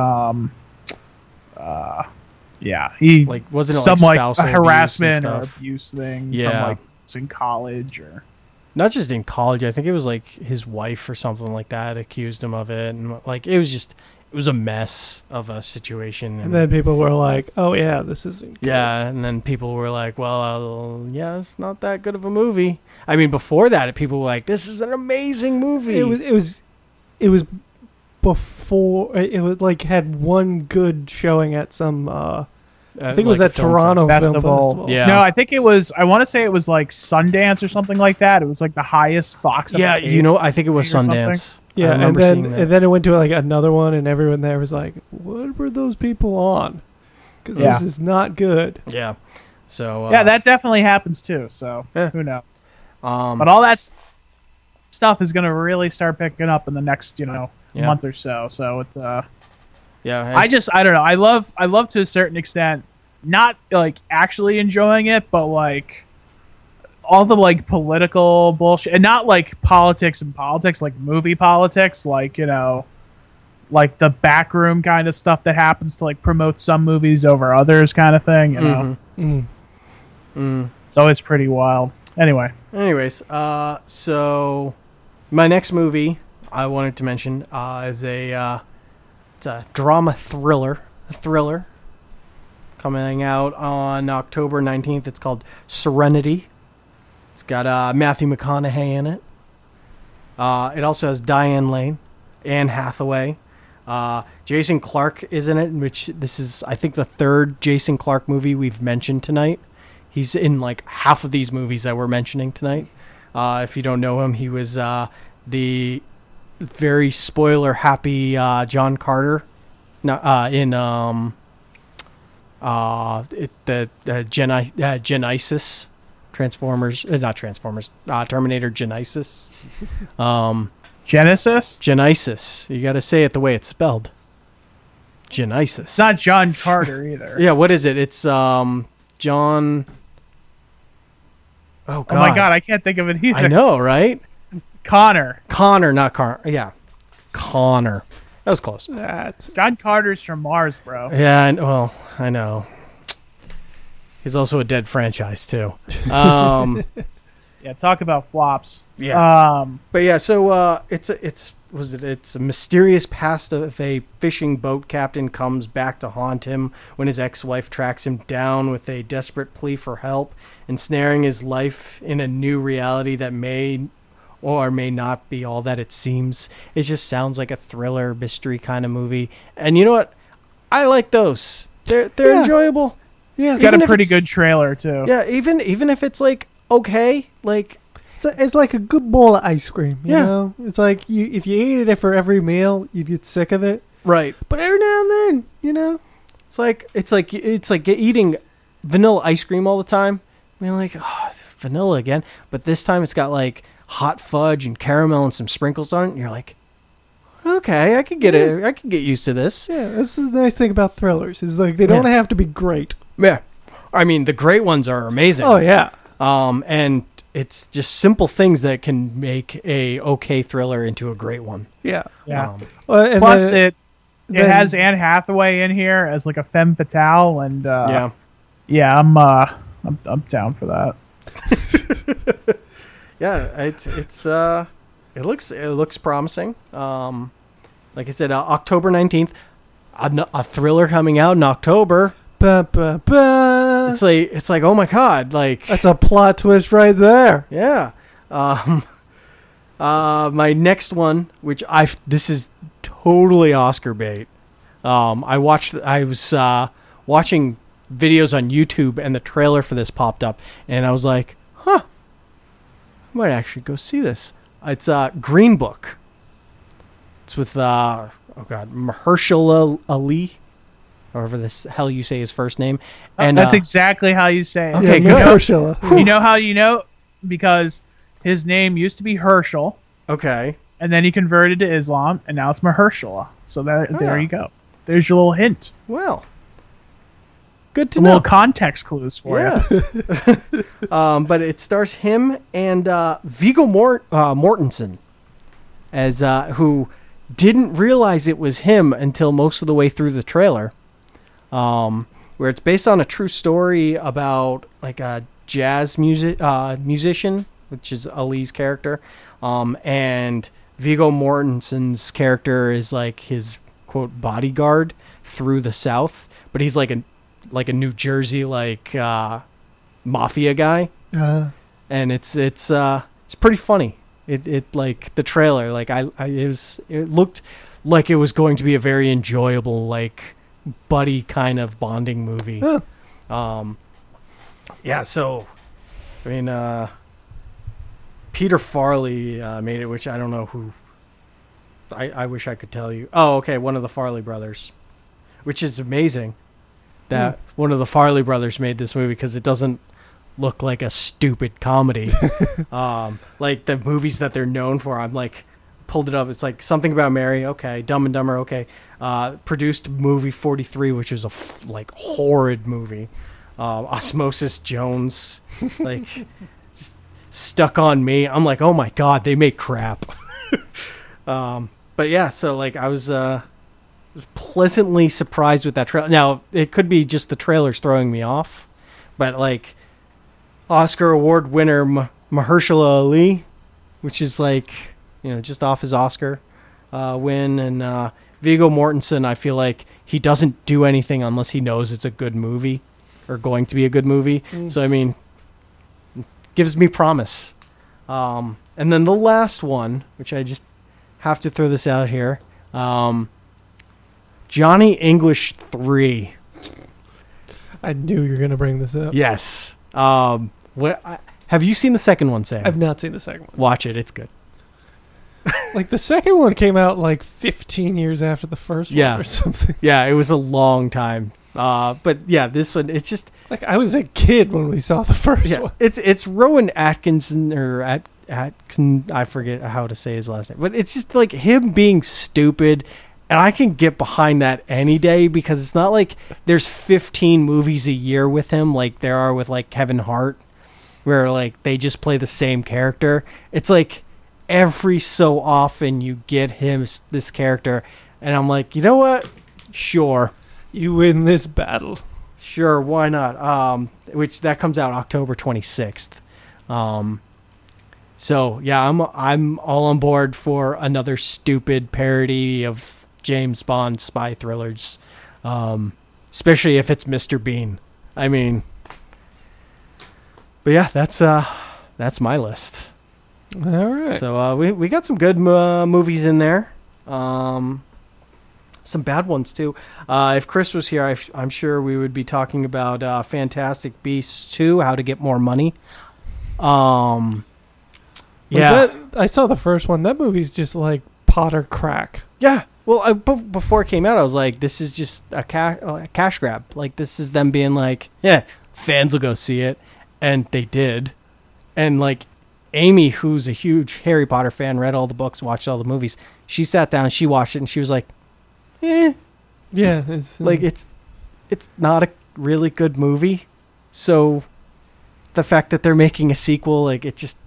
he like wasn't it some like like spousal a harassment abuse or and stuff? abuse thing Yeah. from like it's in college or Not just in college. I think it was like his wife or something like that accused him of it, and like it was a mess of a situation. And then people were like, "Oh yeah, this isn't." Good. yeah, and then people were like, "Well, yeah, it's not that good of a movie." I mean, before that, people were like, "This is an amazing movie." It was before it was like had one good showing at some. I think it was like at a film Toronto Film festival. Festival. Yeah. No, I think it was. I want to say it was like Sundance or something like that. It was like the highest box. Yeah, office I think it was or something. Sundance. I Yeah, and remember seeing that. then it went to like another one, and everyone there was like, "What were those people on?" Because Yeah. this is not good. Yeah. So Yeah, that definitely happens too. So Yeah. who knows? but But all that stuff is going to really start picking up in the next, Yeah. month or so. So it's yeah, I don't know. I love to a certain extent, not like actually enjoying it, but like all the like political bullshit, and not like politics, like movie politics, like like the backroom kind of stuff that happens to like promote some movies over others, kind of thing. You know, it's always pretty wild. Anyway, Anyways, so my next movie I wanted to mention is it's a drama thriller, coming out on October 19th. It's called Serenity. It's got Matthew McConaughey in it. It also has Diane Lane, Anne Hathaway. Jason Clarke is in it, which this is, I think, the third Jason Clarke movie we've mentioned tonight. He's in like half of these movies that we're mentioning tonight. If you don't know him, he was the very spoiler happy John Carter in Genesis. Terminator Genesis. Genesis. Genesis. You got to say it the way it's spelled. Genesis. It's not John Carter either. Yeah, what is it? It's John. Oh God! Oh my God, I can't think of it either. I know, right? Connor. Connor, not Connor. Yeah, Connor. That was close. John Carter's from Mars, bro. Yeah, well, I know. He's also a dead franchise too. Yeah, talk about flops. Yeah. But yeah, so it's a mysterious past of a fishing boat captain comes back to haunt him when his ex-wife tracks him down with a desperate plea for help, ensnaring his life in a new reality that may or may not be all that it seems. It just sounds like a thriller mystery kind of movie, and you know what? I like those. They're enjoyable. Yeah, It's got a pretty good trailer too. Yeah, even if it's like okay, like. It's like a good bowl of ice cream. You Yeah. know? It's like if you ate it for every meal, you'd get sick of it. Right. But every now and then, It's like eating vanilla ice cream all the time. I mean, like, oh, it's vanilla again. But this time it's got like hot fudge and caramel and some sprinkles on it. And you're like, okay, I could get it. I can get used to this. Yeah, this is the nice thing about thrillers is like they don't have to be great. Yeah. I mean, the great ones are amazing. Oh yeah. And it's just simple things that can make a okay thriller into a great one. Yeah. Yeah. And Plus, then- it has Anne Hathaway in here as like a femme fatale, and Yeah. yeah, I'm down for that. Yeah, it looks promising. Like I said, October 19th, a thriller coming out in October. Ba, ba, ba. It's like oh my god, like That's a plot twist right there. yeah. My next one, which this is totally Oscar bait. I was watching videos on YouTube and the trailer for this popped up and I was like, huh, I might actually go see this. It's Green Book. It's with Mahershala Ali, however the hell you say his first name. And That's exactly how you say it. Okay, Yeah, good. Mahershala. You know how you know? Because his name used to be Herschel, Okay. and then he converted to Islam, and now it's Mahershala. So there Ah. you go. There's your little hint. Well, good to Some know. little context clues for you. Yeah. But it stars him and Viggo Mortensen as who didn't realize it was him until most of the way through the trailer. Where it's based on a true story about like a jazz musician, which is Ali's character, and Viggo Mortensen's character is like his quote bodyguard through the South, but he's like a New Jersey mafia guy, and it's pretty funny. It like the trailer, like it looked like it was going to be a very enjoyable like buddy kind of bonding movie. Yeah, so I mean Peter Farley made it, which I don't know who. I wish I could tell you. Oh, okay, one of the Farley brothers, which is amazing that one of the Farley brothers made this movie because it doesn't look like a stupid comedy. Like the movies that they're known for, I'm like, pulled it up. It's like Something About Mary, okay. Dumb and Dumber, okay. Produced movie 43, which was a like horrid movie. Osmosis Jones, like Stuck on Me. I'm like, oh my god, they make crap. But yeah, so like I was pleasantly surprised with that trailer. Now it could be just the trailers throwing me off, but like Oscar award winner Mahershala Ali, which is like, you know, just off his Oscar win, and Viggo Mortensen, I feel like he doesn't do anything unless he knows it's a good movie or going to be a good movie. So I mean, gives me promise. And then the last one, which I just have to throw this out here, Johnny English 3. I knew you were going to bring this up. Yes. Have you seen the second one, Sam? I've not seen the second one. Watch it. It's good. Like, the second one came out like 15 years after the first Yeah. one or something. Yeah, it was a long time. But yeah, this one, it's just, Like, I was a kid when we saw the first yeah, one. it's Rowan Atkinson or Atkinson, I forget how to say his last name, but it's just like him being stupid, and I can get behind that any day because it's not like there's 15 movies a year with him like there are with like Kevin Hart, where like they just play the same character. It's like every so often you get this character, and I'm like, you know what? Sure. You win this battle. Sure, why not? Which that comes out October 26th. So yeah, I'm all on board for another stupid parody of James Bond spy thrillers, especially if it's Mr. Bean. I mean, but yeah, that's my list. All right. So we got some good movies in there. Some bad ones too. If Chris was here, I'm sure we would be talking about Fantastic Beasts 2, How to Get More Money. Yeah. I saw the first one. That movie's just like Potter crack. Yeah. Well, before it came out, I was like, this is just a cash grab. Like, this is them being like, yeah, fans will go see it. And they did. And, like, Amy, who's a huge Harry Potter fan, read all the books, watched all the movies. She sat down, she watched it, and she was like, Yeah. like, it's not a really good movie. So, the fact that they're making a sequel, like, it just...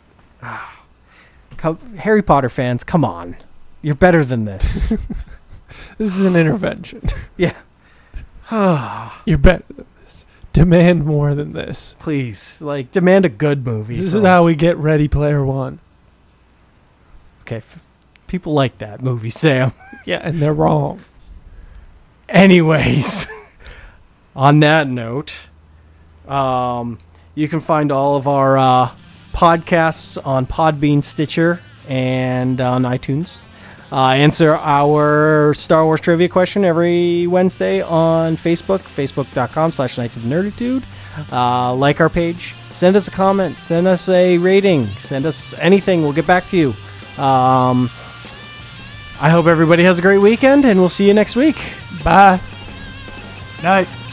Harry Potter fans, come on. You're better than this. This is an intervention. Yeah. You're better than this. Demand more than this. Please, like, demand a good movie. This for is how once. we get Ready Player One. Okay, people like that movie, Sam. Yeah, and they're wrong. Anyways, on that note, You can find all of our podcasts on Podbean, Stitcher, and on iTunes. Answer our Star Wars trivia question every Wednesday on Facebook, facebook.com/Knights of Nerditude. Like our page. Send us a comment. Send us a rating. Send us anything. We'll get back to you. I hope everybody has a great weekend, and we'll see you next week. Bye. Night.